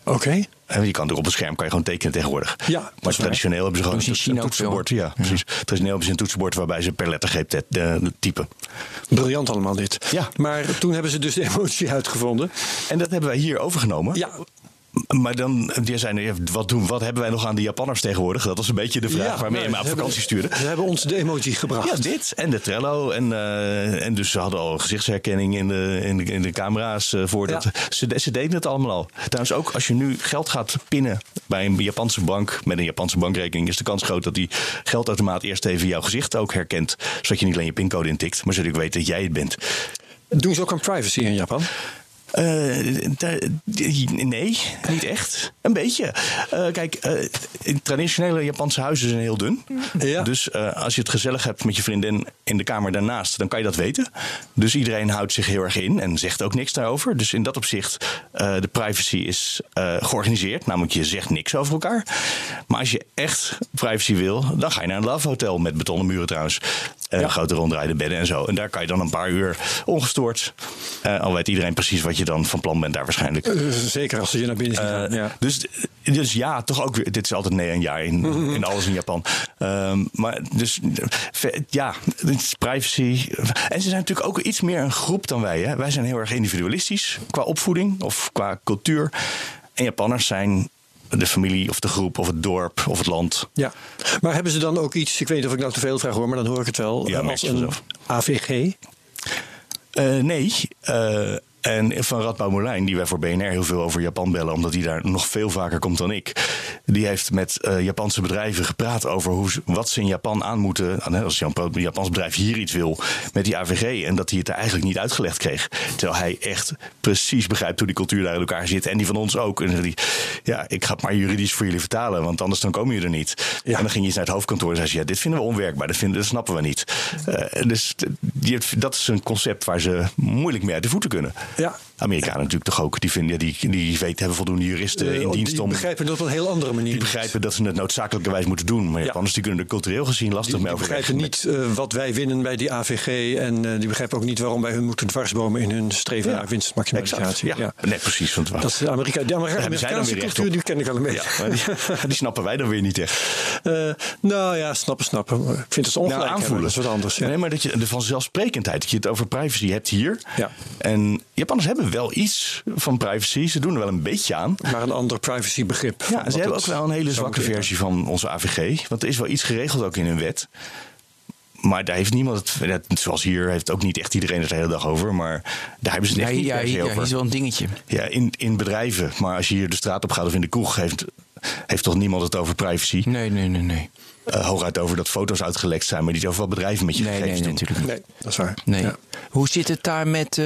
je kan er op het scherm kan je gewoon tekenen tegenwoordig. Ja, maar traditioneel hebben ze gewoon een toetsenbord. Ja, precies. Traditioneel hebben ze een toetsenbord waarbij ze per lettergreep typen. Briljant allemaal dit. Ja. Maar toen hebben ze dus de emotie uitgevonden. En dat hebben wij hier overgenomen. Ja. Maar dan, die zijn wat hebben wij nog aan de Japanners tegenwoordig? Dat was een beetje de vraag waarmee je me op vakantie stuurde. Ze hebben ons de emoji gebracht. Ja, dit en de Trello. En dus ze hadden al gezichtsherkenning in de camera's. Voordat ze deden het allemaal al. Trouwens ook als je nu geld gaat pinnen bij een Japanse bank met een Japanse bankrekening, is de kans groot dat die geldautomaat eerst even jouw gezicht ook herkent. Zodat je niet alleen je pincode intikt, maar zodat ik weet dat jij het bent. Doen ze ook aan privacy in Japan? Nee, niet echt. Een beetje. Kijk, traditionele Japanse huizen zijn heel dun. Ja. Dus als je het gezellig hebt met je vriendin in de kamer daarnaast, dan kan je dat weten. Dus iedereen houdt zich heel erg in en zegt ook niks daarover. Dus in dat opzicht, de privacy is georganiseerd. Namelijk, je zegt niks over elkaar. Maar als je echt privacy wil, dan ga je naar een love hotel met betonnen muren trouwens. Grote ronddraaiende bedden en zo. En daar kan je dan een paar uur ongestoord. Al weet iedereen precies wat je dan van plan bent daar waarschijnlijk. Zeker als je naar binnen gaat. Ja. Dus ja, toch ook weer. Dit is altijd nee een jaar in alles in Japan. Maar dus ja, privacy. En ze zijn natuurlijk ook iets meer een groep dan wij. Hè? Wij zijn heel erg individualistisch qua opvoeding of qua cultuur. En Japanners zijn de familie of de groep of het dorp of het land. Ja, maar hebben ze dan ook iets, ik weet niet of ik nou te veel vraag hoor, maar dan hoor ik het wel, als een AVG? Nee. En van Radboud Molijn, die wij voor BNR heel veel over Japan bellen, omdat hij daar nog veel vaker komt dan ik. Die heeft met Japanse bedrijven gepraat over wat ze in Japan aan moeten. Als een Japans bedrijf hier iets wil met die AVG. En dat hij het er eigenlijk niet uitgelegd kreeg. Terwijl hij echt precies begrijpt hoe die cultuur daar in elkaar zit. En die van ons ook. En dan zei hij, ik ga het maar juridisch voor jullie vertalen, want anders dan komen jullie er niet. Ja. En dan ging je eens naar het hoofdkantoor en zei ze, dit vinden we onwerkbaar. Dat snappen we niet. Dus dat is een concept waar ze moeilijk mee uit de voeten kunnen. Ja. Amerikanen natuurlijk toch ook. Die vinden, die hebben voldoende juristen in dienst om. Die begrijpen dat op een heel andere manier. Die begrijpen dat ze het noodzakelijkerwijs moeten doen. Maar Japanners die kunnen er cultureel gezien lastig mee overwegen. Die begrijpen niet wat wij winnen bij die AVG. En die begrijpen ook niet waarom wij hun moeten dwarsbomen in hun streven naar winstmaximalisatie. Ja, net precies. Want dat is de Amerikaanse cultuur, die ken ik wel een beetje. Ja, die snappen wij dan weer niet echt. Snappen. Ik vind het ongelijk aanvoelen. Dat is wat anders. Ja. Nee, maar dat je de vanzelfsprekendheid, dat je het over privacy hebt hier. Ja. En Japanners hebben wel iets van privacy. Ze doen er wel een beetje aan. Maar een ander privacybegrip. Ja, ze hebben ook wel een hele zwakke versie van onze AVG. Want er is wel iets geregeld ook in hun wet. Maar daar heeft niemand het, zoals hier, heeft ook niet echt iedereen het de hele dag over. Maar daar hebben ze het echt niet over. Ja, is wel een dingetje. Ja, in bedrijven. Maar als je hier de straat op gaat of in de kroeg, heeft toch niemand het over privacy? Nee. Hooguit over dat foto's uitgelekt zijn, maar niet over wat bedrijven met je gegevens doen. Natuurlijk niet. Nee, dat is waar. Nee. Ja. Hoe zit het daar met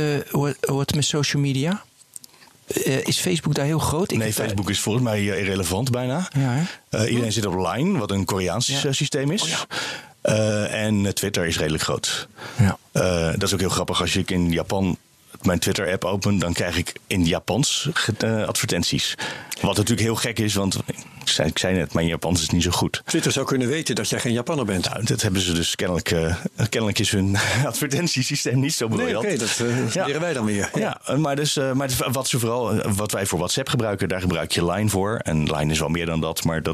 social media? Is Facebook daar heel groot? Facebook is volgens mij irrelevant bijna. Ja, iedereen zit op Line, wat een Koreaans systeem is. Oh, ja. En Twitter is redelijk groot. Ja. Dat is ook heel grappig. Als ik in Japan mijn Twitter-app open, dan krijg ik in Japans advertenties. Wat natuurlijk heel gek is, want ik zei net, mijn Japans is niet zo goed. Twitter zou kunnen weten dat jij geen Japanner bent. Nou, dat hebben ze dus kennelijk is hun advertentiesysteem niet zo briljant. Nee, dat leren wij dan weer. Ja, maar wat wij voor WhatsApp gebruiken, daar gebruik je Line voor. En Line is wel meer dan dat, maar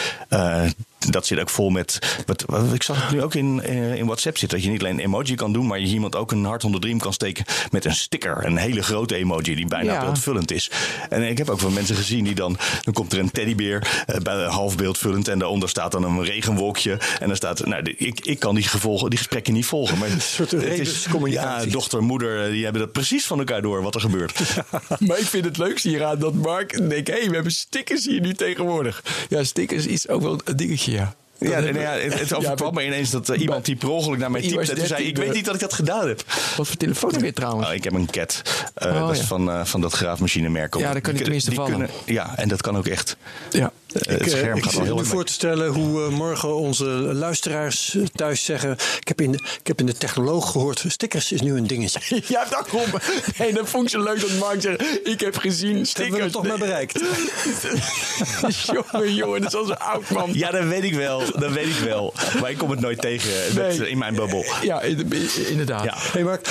dat zit ook vol met. Ik zag het nu ook in WhatsApp zitten. Dat je niet alleen een emoji kan doen, maar je iemand ook een hart onder de riem kan steken met een sticker. Een hele grote emoji die bijna beeldvullend is. En ik heb ook wel mensen gezien die dan komt er een teddybeer half beeldvullend en daaronder staat dan een regenwolkje. En dan staat, ik kan die gesprekken niet volgen. Maar een soort rebuscommunicatie. Dochter, moeder, die hebben dat precies van elkaar door wat er gebeurt. Maar ik vind het leukste hieraan dat Mark denkt, we hebben stickers hier nu tegenwoordig. Ja, stickers is ook wel een dingetje, ja. Het overkwam me ineens dat iemand die per ongeluk naar mij typte en toen zei, ik weet niet dat ik dat gedaan heb. Wat voor telefoon heb je trouwens? Ik heb een Cat. Dat is van dat graafmachinemerk. Ja, daar kan ik tenminste vallen. En dat kan ook echt. Ja. Het scherm gaat wel heel erg voor te stellen hoe morgen onze luisteraars thuis zeggen, ik heb in de technoloog gehoord, stickers is nu een dingetje. Ja, daarom. Nee, dat vond ik zo leuk dat Mark zegt, ik heb gezien stickers. Hebben we het toch maar bereikt. jongen, dat is al zo'n oud man. Ja, dat weet ik wel. Maar ik kom het nooit tegen in mijn bubbel. Ja, inderdaad. Ja. Hey Mark,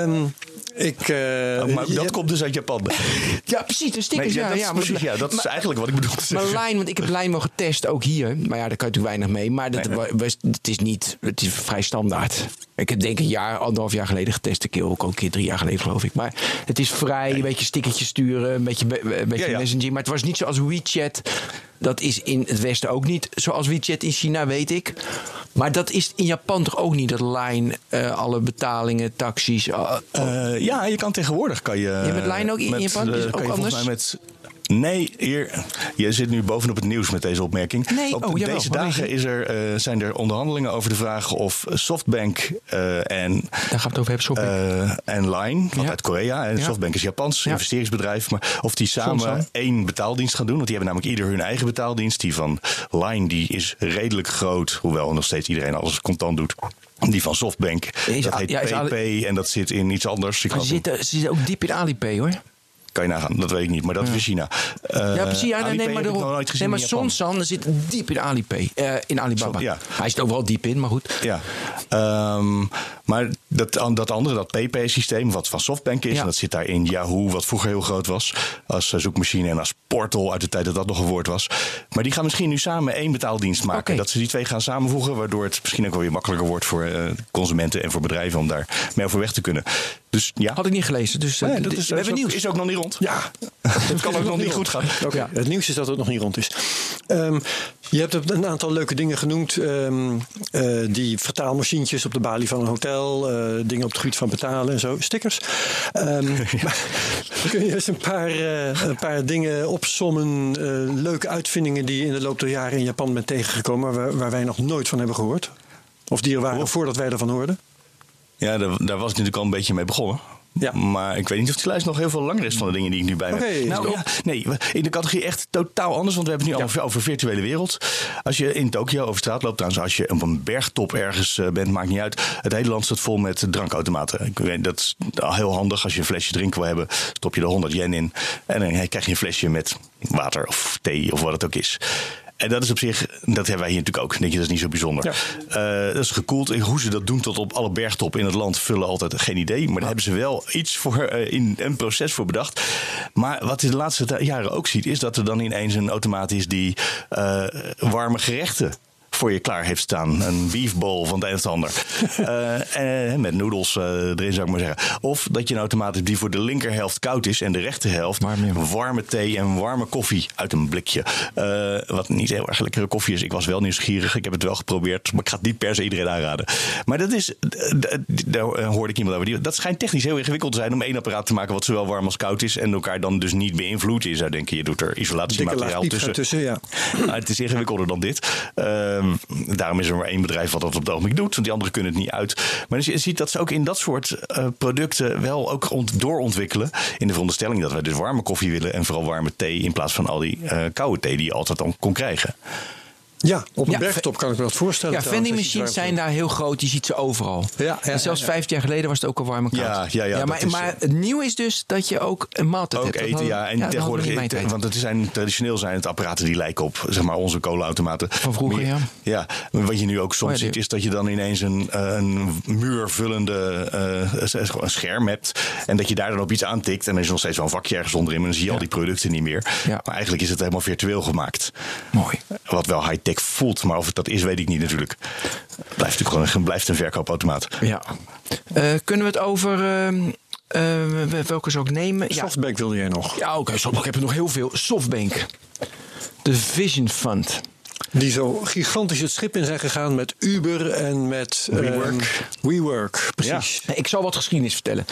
maar dat komt dus uit Japan. Ja, precies. De stickers, dat is eigenlijk wat ik bedoel te zeggen. Maar Line, want ik heb Line wel getest, ook hier. Maar ja, daar kan je natuurlijk weinig mee. Maar het is vrij standaard. Ik heb denk ik 1,5 jaar geleden getest. Ik heb ook al een keer 3 jaar geleden, geloof ik. Maar het is vrij, een beetje stickertjes sturen, een beetje Messenger. Maar het was niet zoals WeChat. Dat is in het Westen ook niet zoals WeChat in China, weet ik. Maar dat is in Japan toch ook niet, dat Line, alle betalingen, taxis. Ja, je kan tegenwoordig. Je met Line ook in Japan? Is het ook anders? Nee, je zit nu bovenop het nieuws met deze opmerking. Nee, op deze dagen zijn er onderhandelingen over de vraag of SoftBank en daar gaat het over hebben, SoftBank. En Line, want uit Korea, en SoftBank is Japans investeringsbedrijf, maar of die samen één betaaldienst gaan doen, want die hebben namelijk ieder hun eigen betaaldienst. Die van Line die is redelijk groot, hoewel nog steeds iedereen alles contant doet. Die van SoftBank, dat heet PayPay en dat zit in iets anders. Ze zitten ook diep in Alipay, hoor. Kan je nagaan, dat weet ik niet, maar dat is in China. Ja, precies. Maar Sonsan zit diep in Alipay. In Alibaba. Hij zit overal diep in, maar goed. Ja. Maar dat andere, dat PayPay-systeem, wat van SoftBank is, en dat zit daar in Yahoo, wat vroeger heel groot was, als zoekmachine en als portal uit de tijd dat nog een woord was. Maar die gaan misschien nu samen één betaaldienst maken. Okay. Dat ze die twee gaan samenvoegen, waardoor het misschien ook wel weer makkelijker wordt voor consumenten en voor bedrijven om daar mee overweg te kunnen. Dus ja. Had ik niet gelezen. Dus we hebben nieuws. Is ook nog niet rond. Ja. Het kan ook nog niet goed gaan. Okay. Ja. Het nieuws is dat het nog niet rond is. Je hebt een aantal leuke dingen genoemd. Die vertaalmachientjes op de balie van een hotel. hotel, dingen op het gebied van betalen en zo. Stickers. Kun je eens een paar dingen opsommen, leuke uitvindingen die je in de loop der jaren in Japan bent tegengekomen, waar wij nog nooit van hebben gehoord? Of die er waren voordat wij ervan hoorden? Ja, daar was ik natuurlijk al een beetje mee begonnen. Ja. Maar ik weet niet of die lijst nog heel veel langer is van de dingen die ik nu bij me heb. Nou, nee, in de categorie echt totaal anders. Want we hebben het nu over virtuele wereld. Als je in Tokio over straat loopt, trouwens, als je op een bergtop ergens bent, maakt niet uit. Het hele land staat vol met drankautomaten. Ik weet, dat is heel handig. Als je een flesje drinken wil hebben, stop je er 100 yen in. En dan krijg je een flesje met water of thee of wat het ook is. En dat is op zich, dat hebben wij hier natuurlijk ook. Denk je, dat is niet zo bijzonder. Ja. Dat is gekoeld. Hoe ze dat doen tot op alle bergtoppen in het land vullen altijd geen idee. Maar daar hebben ze wel iets voor in een proces voor bedacht. Maar wat je de laatste jaren ook ziet, is dat er dan ineens een automaat is die warme gerechten voor je klaar heeft staan. Een beef bowl van het een of het ander. Met noedels erin, zou ik maar zeggen. Of dat je een automaat hebt die voor de linkerhelft koud is en de rechterhelft warme thee en warme koffie uit een blikje. Wat niet heel erg lekkere koffie is. Ik was wel nieuwsgierig. Ik heb het wel geprobeerd. Maar ik ga het niet per se iedereen aanraden. Maar dat is, daar hoorde ik iemand over. Dat schijnt technisch heel ingewikkeld te zijn om één apparaat te maken wat zowel warm als koud is en elkaar dan dus niet beïnvloedt. Je zou denken, je doet er isolatiemateriaal tussen. Ja. Het is ingewikkelder dan dit. Daarom is er maar één bedrijf wat dat op het ogenblik doet. Want die anderen kunnen het niet uit. Maar dus je ziet dat ze ook in dat soort producten wel ook doorontwikkelen. In de veronderstelling dat wij dus warme koffie willen. En vooral warme thee in plaats van al die koude thee die je altijd dan kon krijgen. Ja, op een bergtop kan ik me dat voorstellen. Ja, vending machines zijn daar heel groot. Je ziet ze overal. En zelfs 15 jaar geleden was het ook al warm en koud. Maar het nieuwe is dus dat je ook een maaltijd hebt. Ook eten, en tegenwoordig, want het zijn, traditioneel zijn het apparaten die lijken op zeg maar onze kolenautomaten. Van vroeger, Ja, wat je nu ook soms ziet is dat je dan ineens een muurvullende scherm hebt. En dat je daar dan op iets aantikt. En dan is er nog steeds wel een vakje ergens onderin. Maar dan zie je al die producten niet meer. Ja. Maar eigenlijk is het helemaal virtueel gemaakt. Mooi. Wat wel high-tech voelt, maar of het dat is, weet ik niet natuurlijk. Blijft natuurlijk gewoon een verkoopautomaat. Ja. Kunnen we het over welke zou ik nemen? Softbank wilde jij nog? Ja, oké. Ik heb er nog heel veel. Softbank. De Vision Fund. Die zo gigantisch het schip in zijn gegaan met Uber en met WeWork. Precies. Ja. Ik zal wat geschiedenis vertellen.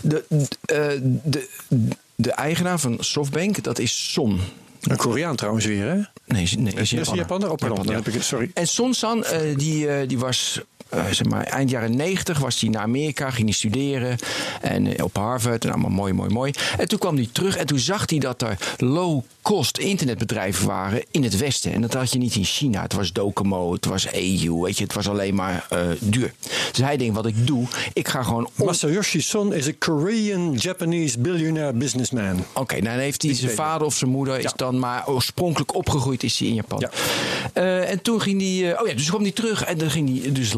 De eigenaar van Softbank, dat is Son. Een Koreaan trouwens weer, hè? Nee, is Japaner? Oh, pardon, dan heb ik het, sorry. En Son-san, die was zeg maar, eind jaren 90 was hij naar Amerika, ging hij studeren en op Harvard en allemaal mooi. En toen kwam hij terug en toen zag hij dat er low-cost internetbedrijven waren in het Westen. En dat had je niet in China. Het was Docomo, het was EU, weet je, het was alleen maar duur. Dus hij denkt, wat ik doe, ik ga gewoon... Masayoshi Son is een Korean-Japanese billionaire businessman. Oké, nou dan heeft hij zijn vader of zijn moeder is dan maar oorspronkelijk opgegroeid is hij in Japan. Ja. En toen ging hij... dus kwam hij terug en dan ging hij dus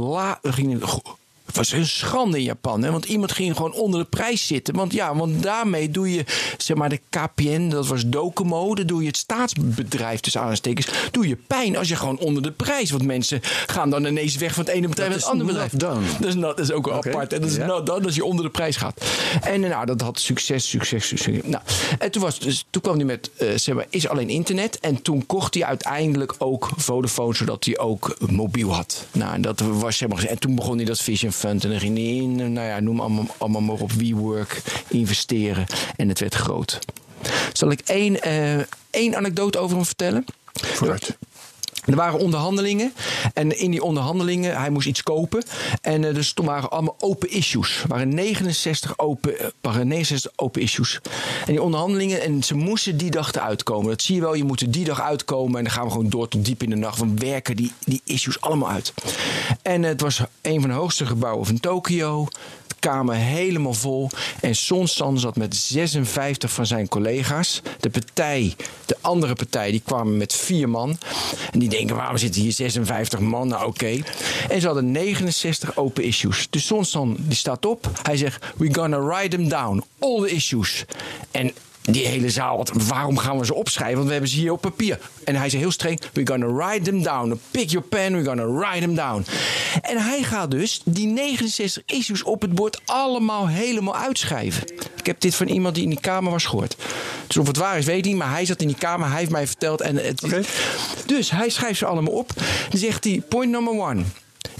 het was een schande in Japan, hè? Want iemand ging gewoon onder de prijs zitten. Want daarmee doe je, zeg maar, de KPN, dat was Docomo, dan doe je het staatsbedrijf tussen aanstekens, doe je pijn als je gewoon onder de prijs. Want mensen gaan dan ineens weg van het ene bedrijf naar het andere bedrijf. Dat is ook wel apart. En dat is dan als je onder de prijs gaat. En dat had succes. Nou, en toen kwam hij met, zeg maar, is alleen internet. En toen kocht hij uiteindelijk ook Vodafone, zodat hij ook mobiel had. Nou, en dat was, zeg maar, en toen begon hij dat Vision Fund en dan ging hij in, noem allemaal maar op WeWork investeren. En het werd groot. Zal ik één anekdote over hem vertellen? Vooruit. Er waren onderhandelingen. En in die onderhandelingen, hij moest iets kopen. En dus toen waren allemaal open issues. Er waren 69 open issues. En die onderhandelingen, en ze moesten die dag eruit komen. Dat zie je wel, je moet er die dag uitkomen. En dan gaan we gewoon door tot diep in de nacht. We werken die issues allemaal uit. En het was een van de hoogste gebouwen van Tokio. De kamer helemaal vol. En Son-san zat met 56 van zijn collega's. De andere partij, die kwamen met 4 man. En die denken, waarom zitten hier 56 man? Nou, oké. En ze hadden 69 open issues. Dus Son-san, die staat op. Hij zegt, we're gonna write them down. All the issues. En die hele zaal, waarom gaan we ze opschrijven? Want we hebben ze hier op papier. En hij zei heel streng, we're gonna write them down. Pick your pen, we're gonna write them down. En hij gaat dus die 69 issues op het bord allemaal helemaal uitschrijven. Ik heb dit van iemand die in die kamer was gehoord. Dus of het waar is, weet ik niet. Maar hij zat in die kamer, hij heeft mij verteld. Dus hij schrijft ze allemaal op. Dan zegt hij, point number 1.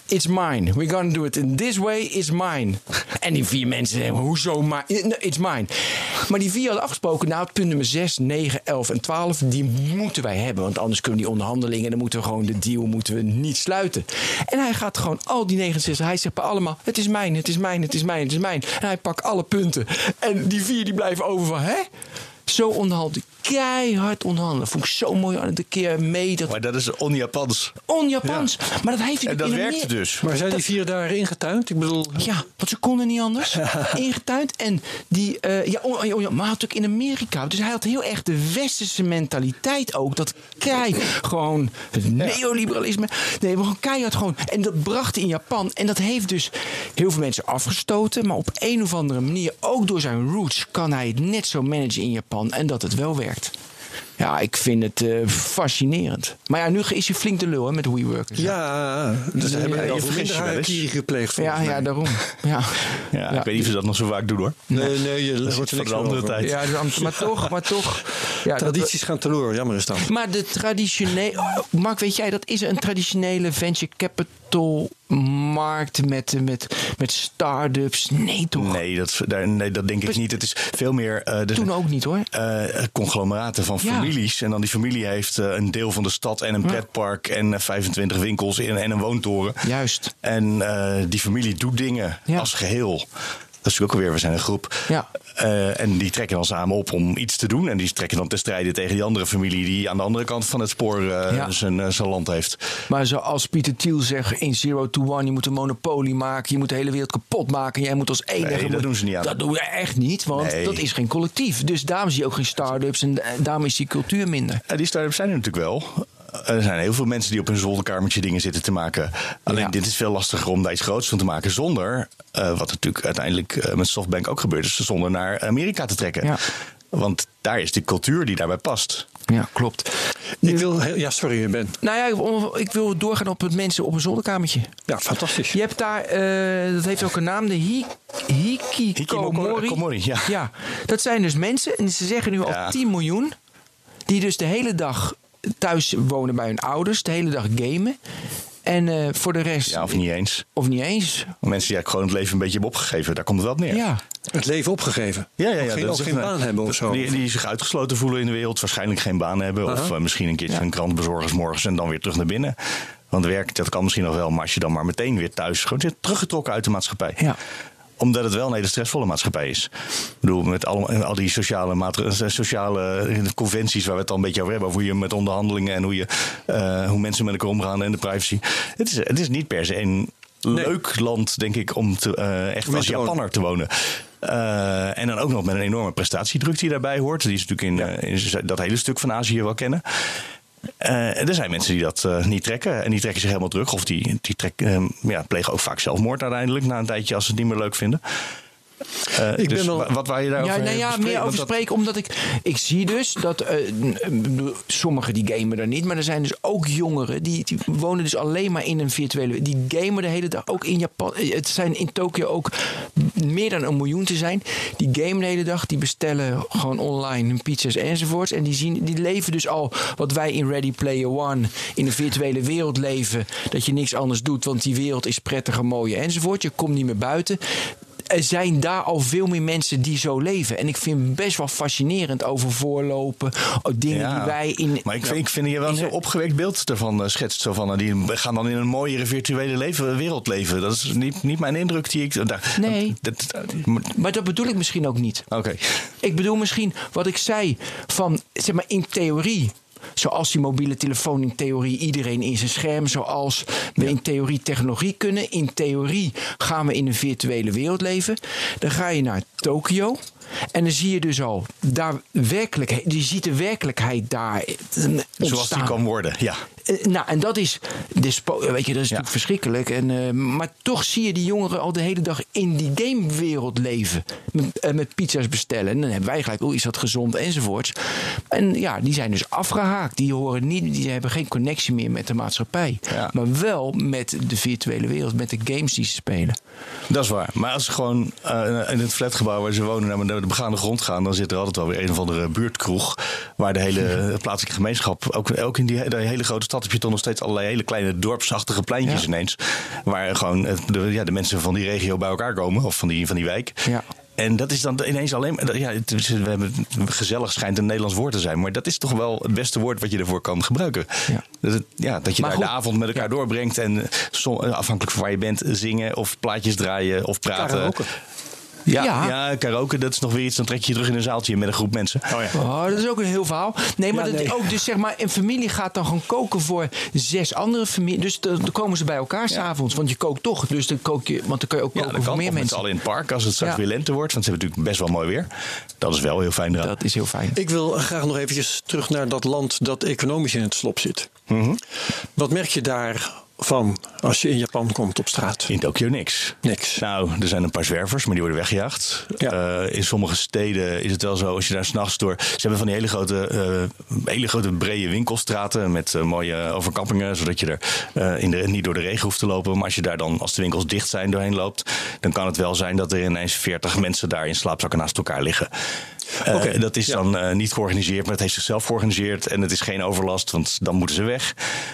It's mine. We're gonna do it in this way. It's mine. En die 4 mensen zeggen, hoezo mine? It's mine. Maar die 4 hadden afgesproken, nou, punt nummer 6, 9, 11 en 12, die moeten wij hebben. Want anders kunnen we die onderhandelingen, dan moeten we gewoon de deal niet sluiten. En hij gaat gewoon al die 69, hij zegt bij allemaal, het is mijn, het is mijn, het is mijn, het is mijn. En hij pakt alle punten. En die 4 die blijven over van, hè? Zo onderhandelen. Keihard onderhandelen. Vond ik zo mooi aan de keer mee. Maar dat is on-Japans. On-Japans. Ja. Maar dat heeft hij. En dat werkte dus. Maar zijn die 4 dagen ingetuind? Ik bedoel... Ja, want ze konden niet anders. Ingetuind. En die... maar natuurlijk in Amerika. Dus hij had heel erg de westerse mentaliteit ook. Dat gewoon het neoliberalisme. Nee, we gewoon keihard gewoon. En dat bracht hij in Japan. En dat heeft dus heel veel mensen afgestoten. Maar op een of andere manier, ook door zijn roots, kan hij het net zo managen in Japan. En dat het wel werkt. Ja, ik vind het fascinerend. Maar ja, nu is hij flink de lul, hè, met WeWorkers. Ja, dus hebben we minder harakiri gepleegd. Ja, daarom. Ja, ik weet niet of ze dat nog zo vaak doen, hoor. Nee, je hoort er niks van de tijd. Ja, maar toch. Ja, tradities gaan teloor, jammer is dat. Maar de traditionele... Mark, weet jij, dat is een traditionele venture capital markt met start-ups. Nee, toch? Nee, dat denk ik niet. Het is veel meer... Toen ook niet, hoor. Conglomeraten van families. En dan die familie heeft een deel van de stad en een pretpark en 25 winkels en een woontoren. Juist. En die familie doet dingen als geheel. Dat is natuurlijk ook alweer, we zijn een groep. Ja. En die trekken dan samen op om iets te doen. En die trekken dan te strijden tegen die andere familie die aan de andere kant van het spoor zijn land heeft. Maar zoals Pieter Thiel zegt in Zero to One, je moet een monopolie maken. Je moet de hele wereld kapot maken. Jij moet als enige... Nee, dat doen ze niet aan. Dat doen we echt niet, want dat is geen collectief. Dus daarom zie je ook geen start-ups en daarom is die cultuur minder. Die start-ups zijn er natuurlijk wel. Er zijn heel veel mensen die op hun zolderkamertje dingen zitten te maken. Alleen dit is veel lastiger om daar iets groots van te maken zonder, wat natuurlijk uiteindelijk met SoftBank ook gebeurt, is zonder naar Amerika te trekken. Ja. Want daar is de cultuur die daarbij past. Ja, klopt. Sorry, Ben. Nou ja, ik wil doorgaan op het mensen op een zolderkamertje. Ja, fantastisch. Je hebt daar, dat heeft ook een naam, de Hikikomori. Ja, dat zijn dus mensen, en ze zeggen nu al 10 miljoen, die dus de hele dag thuis wonen bij hun ouders, de hele dag gamen. En voor de rest... Ja, of niet eens. Of niet eens. Mensen die gewoon het leven een beetje hebben opgegeven. Daar komt het wel op neer. Ja. Het leven opgegeven? Ja. Of geen baan hebben of zo? Die zich uitgesloten voelen in de wereld. Waarschijnlijk geen baan hebben. Of misschien een keertje een krant bezorgen 's morgens en dan weer terug naar binnen. Want werk, dat kan misschien nog wel. Maar als je dan maar meteen weer thuis gewoon zit, teruggetrokken uit de maatschappij. Ja. Omdat het wel een hele stressvolle maatschappij is. Ik bedoel, met al die sociale conventies waar we het al een beetje over hebben. Over hoe je met onderhandelingen en hoe mensen met elkaar omgaan en de privacy. Het is niet per se een leuk land, denk ik, om echt als Japanner te wonen. En dan ook nog met een enorme prestatiedruk die daarbij hoort. Die is natuurlijk in dat hele stuk van Azië wel kennen. Er zijn mensen die dat niet trekken. En die trekken zich helemaal terug. Of die plegen ook vaak zelfmoord uiteindelijk. Na een tijdje als ze het niet meer leuk vinden. Wat waar je daarover meer over spreken. Omdat ik zie dus dat sommigen die gamen er niet. Maar er zijn dus ook jongeren. Die wonen dus alleen maar in een virtuele... Die gamen de hele dag. Ook in Japan. Het zijn in Tokio ook meer dan 1 miljoen te zijn. Die gamen de hele dag. Die bestellen gewoon online hun pizza's enzovoorts. En die leven dus al wat wij in Ready Player One in een virtuele wereld leven. Dat je niks anders doet. Want die wereld is prettiger, mooier enzovoort. Je komt niet meer buiten. Er zijn daar al veel meer mensen die zo leven. En ik vind het best wel fascinerend over voorlopen. Dingen die wij in... Maar ik vind je wel een opgewekt beeld ervan schetst. Zo van, die gaan dan in een mooiere virtuele wereld leven. Dat is niet mijn indruk die ik... Maar dat bedoel ik misschien ook niet. Oké. Ik bedoel misschien wat ik zei van, zeg maar, in theorie... Zoals die mobiele telefoon in theorie iedereen in zijn scherm. Zoals we in theorie technologie kunnen. In theorie gaan we in een virtuele wereld leven. Dan ga je naar Tokio. En dan zie je dus al daar je ziet de werkelijkheid daar ontstaan. Zoals die kan worden, ja. En dat is, weet je, dat is natuurlijk verschrikkelijk. Maar toch zie je die jongeren al de hele dag in die gamewereld leven. Met pizza's bestellen. En dan hebben wij gelijk, is dat gezond enzovoorts. En ja, die zijn dus afgehaakt. Die hebben geen connectie meer met de maatschappij. Ja. Maar wel met de virtuele wereld, met de games die ze spelen. Dat is waar. Maar als ze gewoon in het flatgebouw waar ze wonen naar naar de begaande grond gaan, dan zit er altijd wel weer een of andere buurtkroeg. Waar de hele plaatselijke gemeenschap, ook in die hele grote stad heb je toch nog steeds allerlei hele kleine dorpsachtige pleintjes ineens. Waar gewoon de mensen van die regio bij elkaar komen. Of van die wijk. Ja. En dat is dan ineens alleen maar... Ja, we hebben, gezellig schijnt een Nederlands woord te zijn. Maar dat is toch wel het beste woord wat je ervoor kan gebruiken. Ja. Dat je daar de avond met elkaar doorbrengt. En afhankelijk van waar je bent, zingen of plaatjes draaien of praten. Karaoke. Ja, karaoke, dat is nog weer iets. Dan trek je je terug in een zaaltje met een groep mensen. Dat is ook een heel verhaal. Nee, maar ook dus zeg maar, een familie gaat dan gewoon koken voor 6 andere families. Dus dan komen ze bij elkaar s'avonds. Want je kookt toch. Dus dan kook je, want dan kun je ook koken voor meer mensen. Al in het park als het straks weer lente wordt. Want ze hebben natuurlijk best wel mooi weer. Dat is wel heel fijn eraan. Dat is heel fijn. Ik wil graag nog eventjes terug naar dat land dat economisch in het slop zit. Mm-hmm. Wat merk je daar van als je in Japan komt op straat? In Tokio niks. Nou, er zijn een paar zwervers, maar die worden weggejaagd. Ja. In sommige steden is het wel zo, als je daar 's nachts door... Ze hebben van die hele grote brede winkelstraten met mooie overkappingen, zodat je er niet door de regen hoeft te lopen. Maar als je daar dan, als de winkels dicht zijn, doorheen loopt, dan kan het wel zijn dat er ineens 40 mensen daar in slaapzakken naast elkaar liggen. Dat is dan niet georganiseerd, maar het heeft zichzelf georganiseerd. En het is geen overlast, want dan moeten ze weg.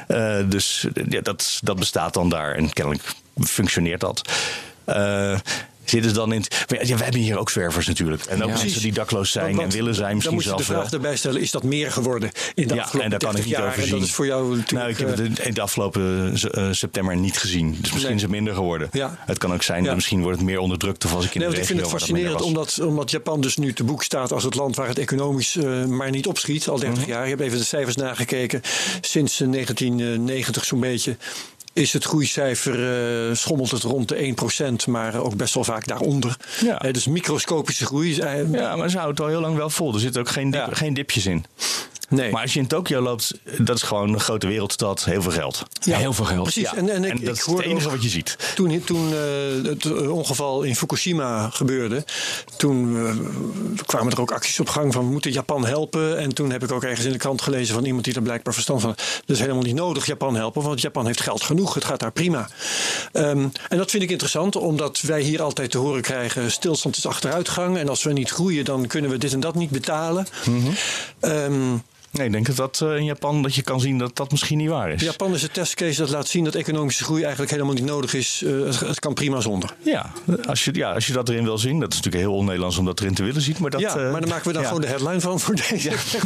Dus dat bestaat dan daar. En kennelijk functioneert dat. Zitten ze dan in we hebben hier ook zwervers natuurlijk. En ook mensen die dakloos zijn en willen zijn. Misschien dan moet je de vraag erbij stellen, is dat meer geworden in de afgelopen 30 jaar? En dat is voor jou natuurlijk... Ik heb het in de afgelopen september niet gezien. Dus misschien is het minder geworden. Ja. Het kan ook zijn dat misschien wordt het meer onderdrukt. Of als ik in de regio ik vind het fascinerend omdat Japan dus nu te boek staat als het land waar het economisch maar niet opschiet. Al 30 jaar. Ik heb even de cijfers nagekeken. Sinds 1990 zo'n beetje is het groeicijfer, schommelt het rond de 1%, maar ook best wel vaak daaronder. Ja. Dus microscopische groei. Ja, maar ze houdt het al heel lang wel vol. Er zitten ook geen dipjes in. Nee. Maar als je in Tokio loopt, dat is gewoon een grote wereldstad, heel veel geld. Ja, heel veel geld. Precies. Ja. En dat is het enige wat je ziet. Toen het ongeval in Fukushima gebeurde, toen kwamen er ook acties op gang van we moeten Japan helpen. En toen heb ik ook ergens in de krant gelezen van iemand die er blijkbaar verstand van. Dat is helemaal niet nodig Japan helpen, want Japan heeft geld genoeg. Het gaat daar prima. En dat vind ik interessant, omdat wij hier altijd te horen krijgen, stilstand is achteruitgang. En als we niet groeien, dan kunnen we dit en dat niet betalen. Mm-hmm. Nee, ik denk dat in Japan dat je kan zien dat dat misschien niet waar is. Japan is een testcase dat laat zien dat economische groei eigenlijk helemaal niet nodig is. Het kan prima zonder. Ja, als je dat erin wil zien. Dat is natuurlijk heel on-Nederlands om dat erin te willen zien. Maar maar dan maken we daar gewoon de headline van voor deze.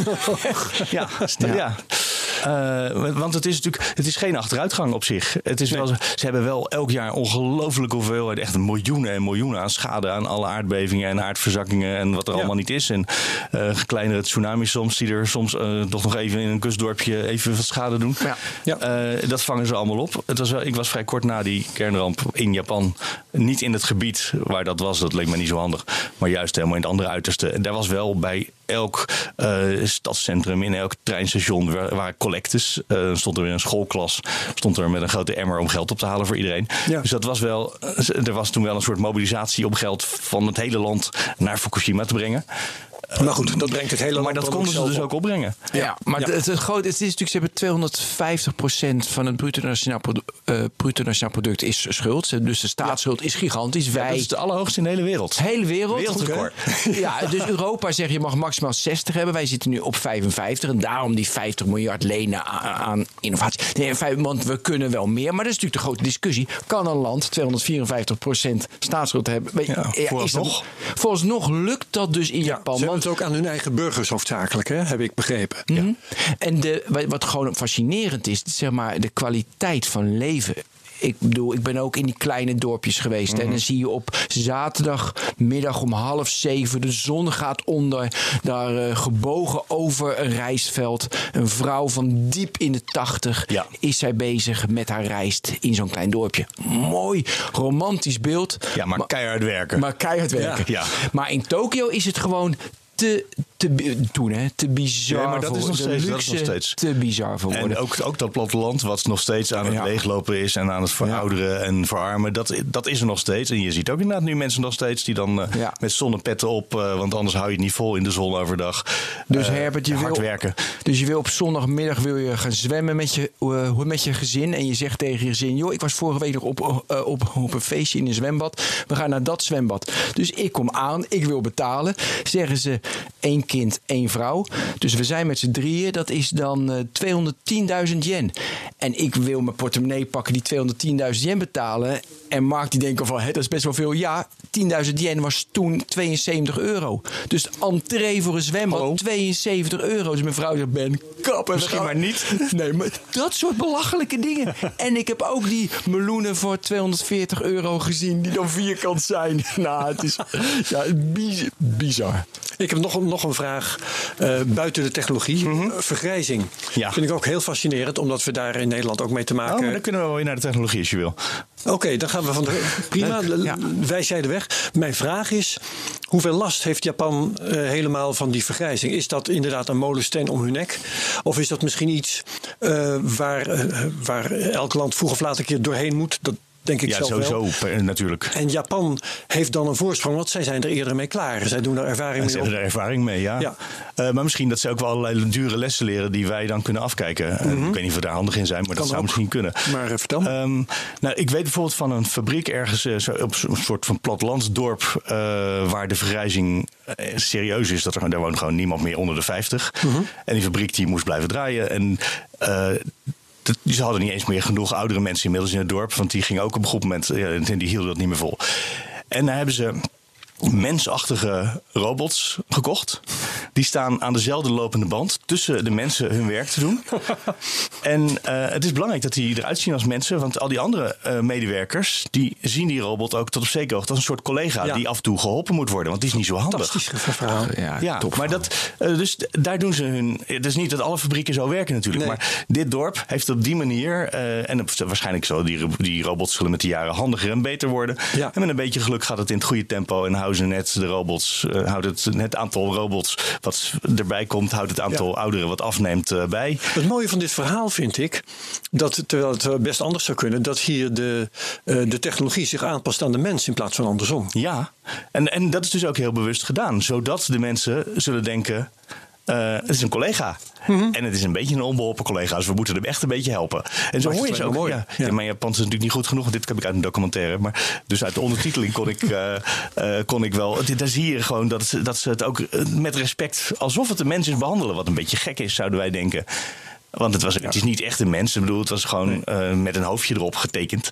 Want het is geen achteruitgang op zich. Het is wel, ze hebben wel elk jaar ongelooflijke hoeveelheid, echt miljoenen en miljoenen aan schade aan alle aardbevingen en aardverzakkingen en wat er allemaal niet is. En kleinere tsunamis soms, die er soms toch nog even in een kustdorpje even wat schade doen. Dat vangen ze allemaal op. Ik was vrij kort na die kernramp in Japan. Niet in het gebied waar dat was, dat leek me niet zo handig. Maar juist helemaal in het andere uiterste. En daar was wel bij elk stadscentrum, in elk treinstation waar collectes. Stond er weer een schoolklas, stond er met een grote emmer om geld op te halen voor iedereen. Ja. Dus dat was wel, er was toen wel een soort mobilisatie om geld van het hele land naar Fukushima te brengen. Maar goed, dat brengt het hele land. Maar dat konden ze dus ook opbrengen. Ja, maar het is natuurlijk, ze hebben 250% van het bruto nationaal product is schuld. Dus de staatsschuld is gigantisch. Dat is de allerhoogste in de hele wereld. Hele wereld. Wereldrecord. Ja, dus Europa zegt je mag maximaal 60 hebben. Wij zitten nu op 55. En daarom die 50 miljard lenen aan innovatie. Nee, want we kunnen wel meer. Maar dat is natuurlijk de grote discussie. Kan een land 254% staatsschuld hebben? Vooralsnog lukt dat dus in Japan. Ze hebben het ook aan hun eigen burgers hoofdzakelijk, heb ik begrepen. Mm-hmm. En wat gewoon fascinerend is, zeg maar, de kwaliteit van leven. Ik bedoel, ik ben ook in die kleine dorpjes geweest. Mm-hmm. En dan zie je op zaterdagmiddag om 6:30... de zon gaat onder. Daar gebogen over een rijstveld. Een vrouw van diep in de 80 is zij bezig met haar rijst in zo'n klein dorpje. Mooi, romantisch beeld. Ja, maar keihard werken. Ja. Maar in Tokio is het gewoon te bizar. Ja, maar dat is nog steeds. Te bizar voor worden. En ook dat platteland wat nog steeds aan het leeglopen is en aan het verouderen en verarmen, dat is er nog steeds. En je ziet ook inderdaad nu mensen nog steeds die dan met zonnepetten op, want anders hou je het niet vol in de zon overdag. Dus Herbert, hard werken. Dus je wil op zondagmiddag gaan zwemmen met je gezin en je zegt tegen je gezin, joh, ik was vorige week nog op een feestje in een zwembad. We gaan naar dat zwembad. Dus ik kom aan, ik wil betalen. Zeggen ze 1 kind, 1 vrouw. Dus we zijn met z'n drieën. Dat is dan 210.000 yen. En ik wil mijn portemonnee pakken die 210.000 yen betalen. En Mark die denkt van, dat is best wel veel. Ja, 10.000 yen was toen €72. Dus de entree voor een zwembad, €72. Dus mijn vrouw zegt, Ben, kap. Misschien maar niet. Nee, maar dat soort belachelijke dingen. En ik heb ook die meloenen voor €240 gezien, die dan vierkant zijn. Nou, het is bizar. Ik heb nog een vraag buiten de technologie. Vergrijzing. Ja. Vind ik ook heel fascinerend, omdat we daar in Nederland ook mee te maken hebben. Maar dan kunnen we wel weer naar de technologie als je wil. Oké, dan gaan we van de... Prima, wijs jij de weg. Mijn vraag is, hoeveel last heeft Japan helemaal van die vergrijzing? Is dat inderdaad een molensteen om hun nek? Of is dat misschien iets waar elk land vroeg of laat een keer doorheen moet? Dat denk ik zelf sowieso, natuurlijk. En Japan heeft dan een voorsprong, want zij zijn er eerder mee klaar. Zij doen er ervaring mee op. Ze hebben er ervaring mee, ja. Maar misschien dat ze ook wel allerlei dure lessen leren die wij dan kunnen afkijken. Ik weet niet of we daar handig in zijn, maar dat zou misschien kunnen. Maar vertel me. Ik weet bijvoorbeeld van een fabriek ergens op een soort van plattelandsdorp waar de vergrijzing serieus is. Daar woont gewoon niemand meer onder de 50. En die fabriek die moest blijven draaien. En ze hadden niet eens meer genoeg oudere mensen inmiddels in het dorp. Want die gingen ook op een goed moment, die hielden dat niet meer vol. En daar hebben ze mensachtige robots gekocht. Die staan aan dezelfde lopende band tussen de mensen hun werk te doen. En het is belangrijk dat die eruit zien als mensen. Want al die andere medewerkers, die zien die robot ook tot op zekere hoogte als een soort collega die af en toe geholpen moet worden. Want die is niet zo handig. Fantastisch verhaal. Ja, maar dus daar doen ze hun... Het is niet dat alle fabrieken zo werken natuurlijk. Nee. Maar dit dorp heeft op die manier... en waarschijnlijk zullen die robots zullen met de jaren handiger en beter worden. Ja. En met een beetje geluk gaat het in het goede tempo. En houden ze net de robots... houdt het aantal robots wat erbij komt... houdt het aantal ouderen wat afneemt bij. Het mooie van dit verhaal vind ik... dat terwijl het best anders zou kunnen... dat hier de technologie zich aanpast aan de mens... in plaats van andersom. Ja, en dat is dus ook heel bewust gedaan. Zodat de mensen zullen denken... het is een collega. En het is een beetje een onbeholpen collega. Dus we moeten hem echt een beetje helpen. En zo hoor je ze ook. Mooi. Ja. Mijn Japans is natuurlijk niet goed genoeg. Dit heb ik uit een documentaire. Maar dus uit de ondertiteling kon ik wel. Daar zie je gewoon dat ze het ook met respect... alsof het een mens is behandelen. Wat een beetje gek is, zouden wij denken. Want het is niet echt een mens. Ik bedoel, het was gewoon met een hoofdje erop getekend.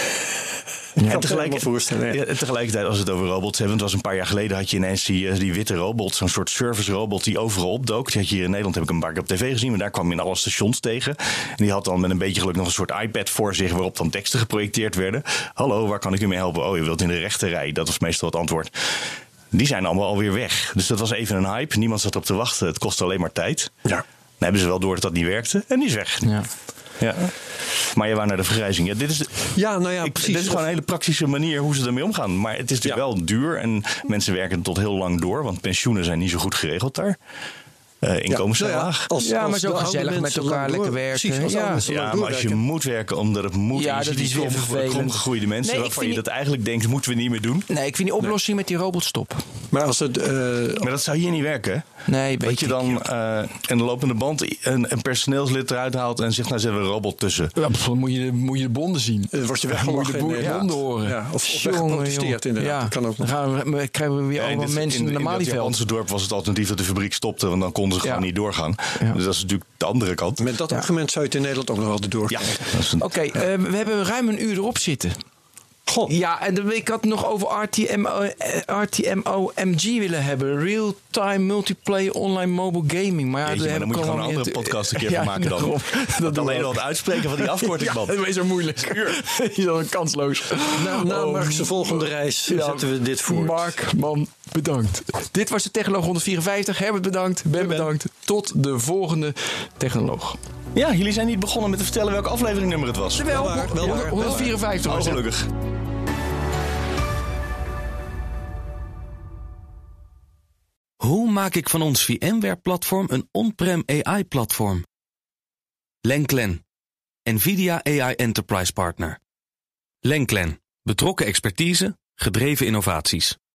En tegelijkertijd, als we het over robots hebben... het was een paar jaar geleden had je ineens die witte robot... zo'n soort service robot die overal opdook. Die had je hier in Nederland, heb ik een paar keer op tv gezien... maar daar kwam je in alle stations tegen. En die had dan met een beetje geluk nog een soort iPad voor zich... waarop dan teksten geprojecteerd werden. Hallo, waar kan ik u mee helpen? Oh, je wilt in de rechterrij. Dat was meestal het antwoord. Die zijn allemaal alweer weg. Dus dat was even een hype. Niemand zat op te wachten. Het kostte alleen maar tijd. Ja. Dan hebben ze wel door dat dat niet werkte. En die is weg. Ja. Maar je wou naar de vergrijzing. Ja, precies. Dit is gewoon een hele praktische manier hoe ze ermee omgaan. Maar het is natuurlijk wel duur en mensen werken tot heel lang door. Want pensioenen zijn niet zo goed geregeld daar. Inkomens zijn laag. Maar zo gezellig met elkaar lekker werken. Precies, maar als je moet werken omdat het moet... Ja, dat is weer vervelend. Kromgegroeide mensen waarvan je dat eigenlijk denkt... moeten we niet meer doen. Nee, ik vind die oplossing met die robotstop. Maar maar dat zou hier niet werken, hè? Nee, dat je dan een lopende band een personeelslid eruit haalt... en zegt, nou zetten we een robot tussen. Ja, moet je de bonden zien. Word je weggelachen. Moet je de bonden horen. Ja, of weggeprotesteerd inderdaad. Dat kan ook nog. Dan krijgen we weer allemaal mensen in de Malieveld. In het Japanse dorp was het alternatief dat de fabriek stopte... want dan konden ze gewoon niet doorgaan. Ja. Dus dat is natuurlijk de andere kant. Met dat argument zou je het in Nederland ook nog wel doorgaan. Ja. Oké, we hebben ruim een uur erop zitten. God. Ja, en ik had het nog over RTMO-MG willen hebben. Real-time multiplayer online mobile gaming. Maar dan moet je gewoon een andere podcast een keer van maken dan. Dat alleen al het uitspreken van die afkorting. Dat is zo moeilijk. Je is dan kansloos. Na Mark's volgende reis zetten we dit voor. Mark, man, bedankt. Dit was de Technoloog 154. Herbert bedankt. Ben bedankt. Tot de volgende Technoloog. Ja, jullie zijn niet begonnen met te vertellen welke afleveringnummer het was. Wel 154 was gelukkig. Hoe maak ik van ons VMware-platform een on-prem AI-platform? Lenklen, NVIDIA AI Enterprise Partner. Lenklen, betrokken expertise, gedreven innovaties.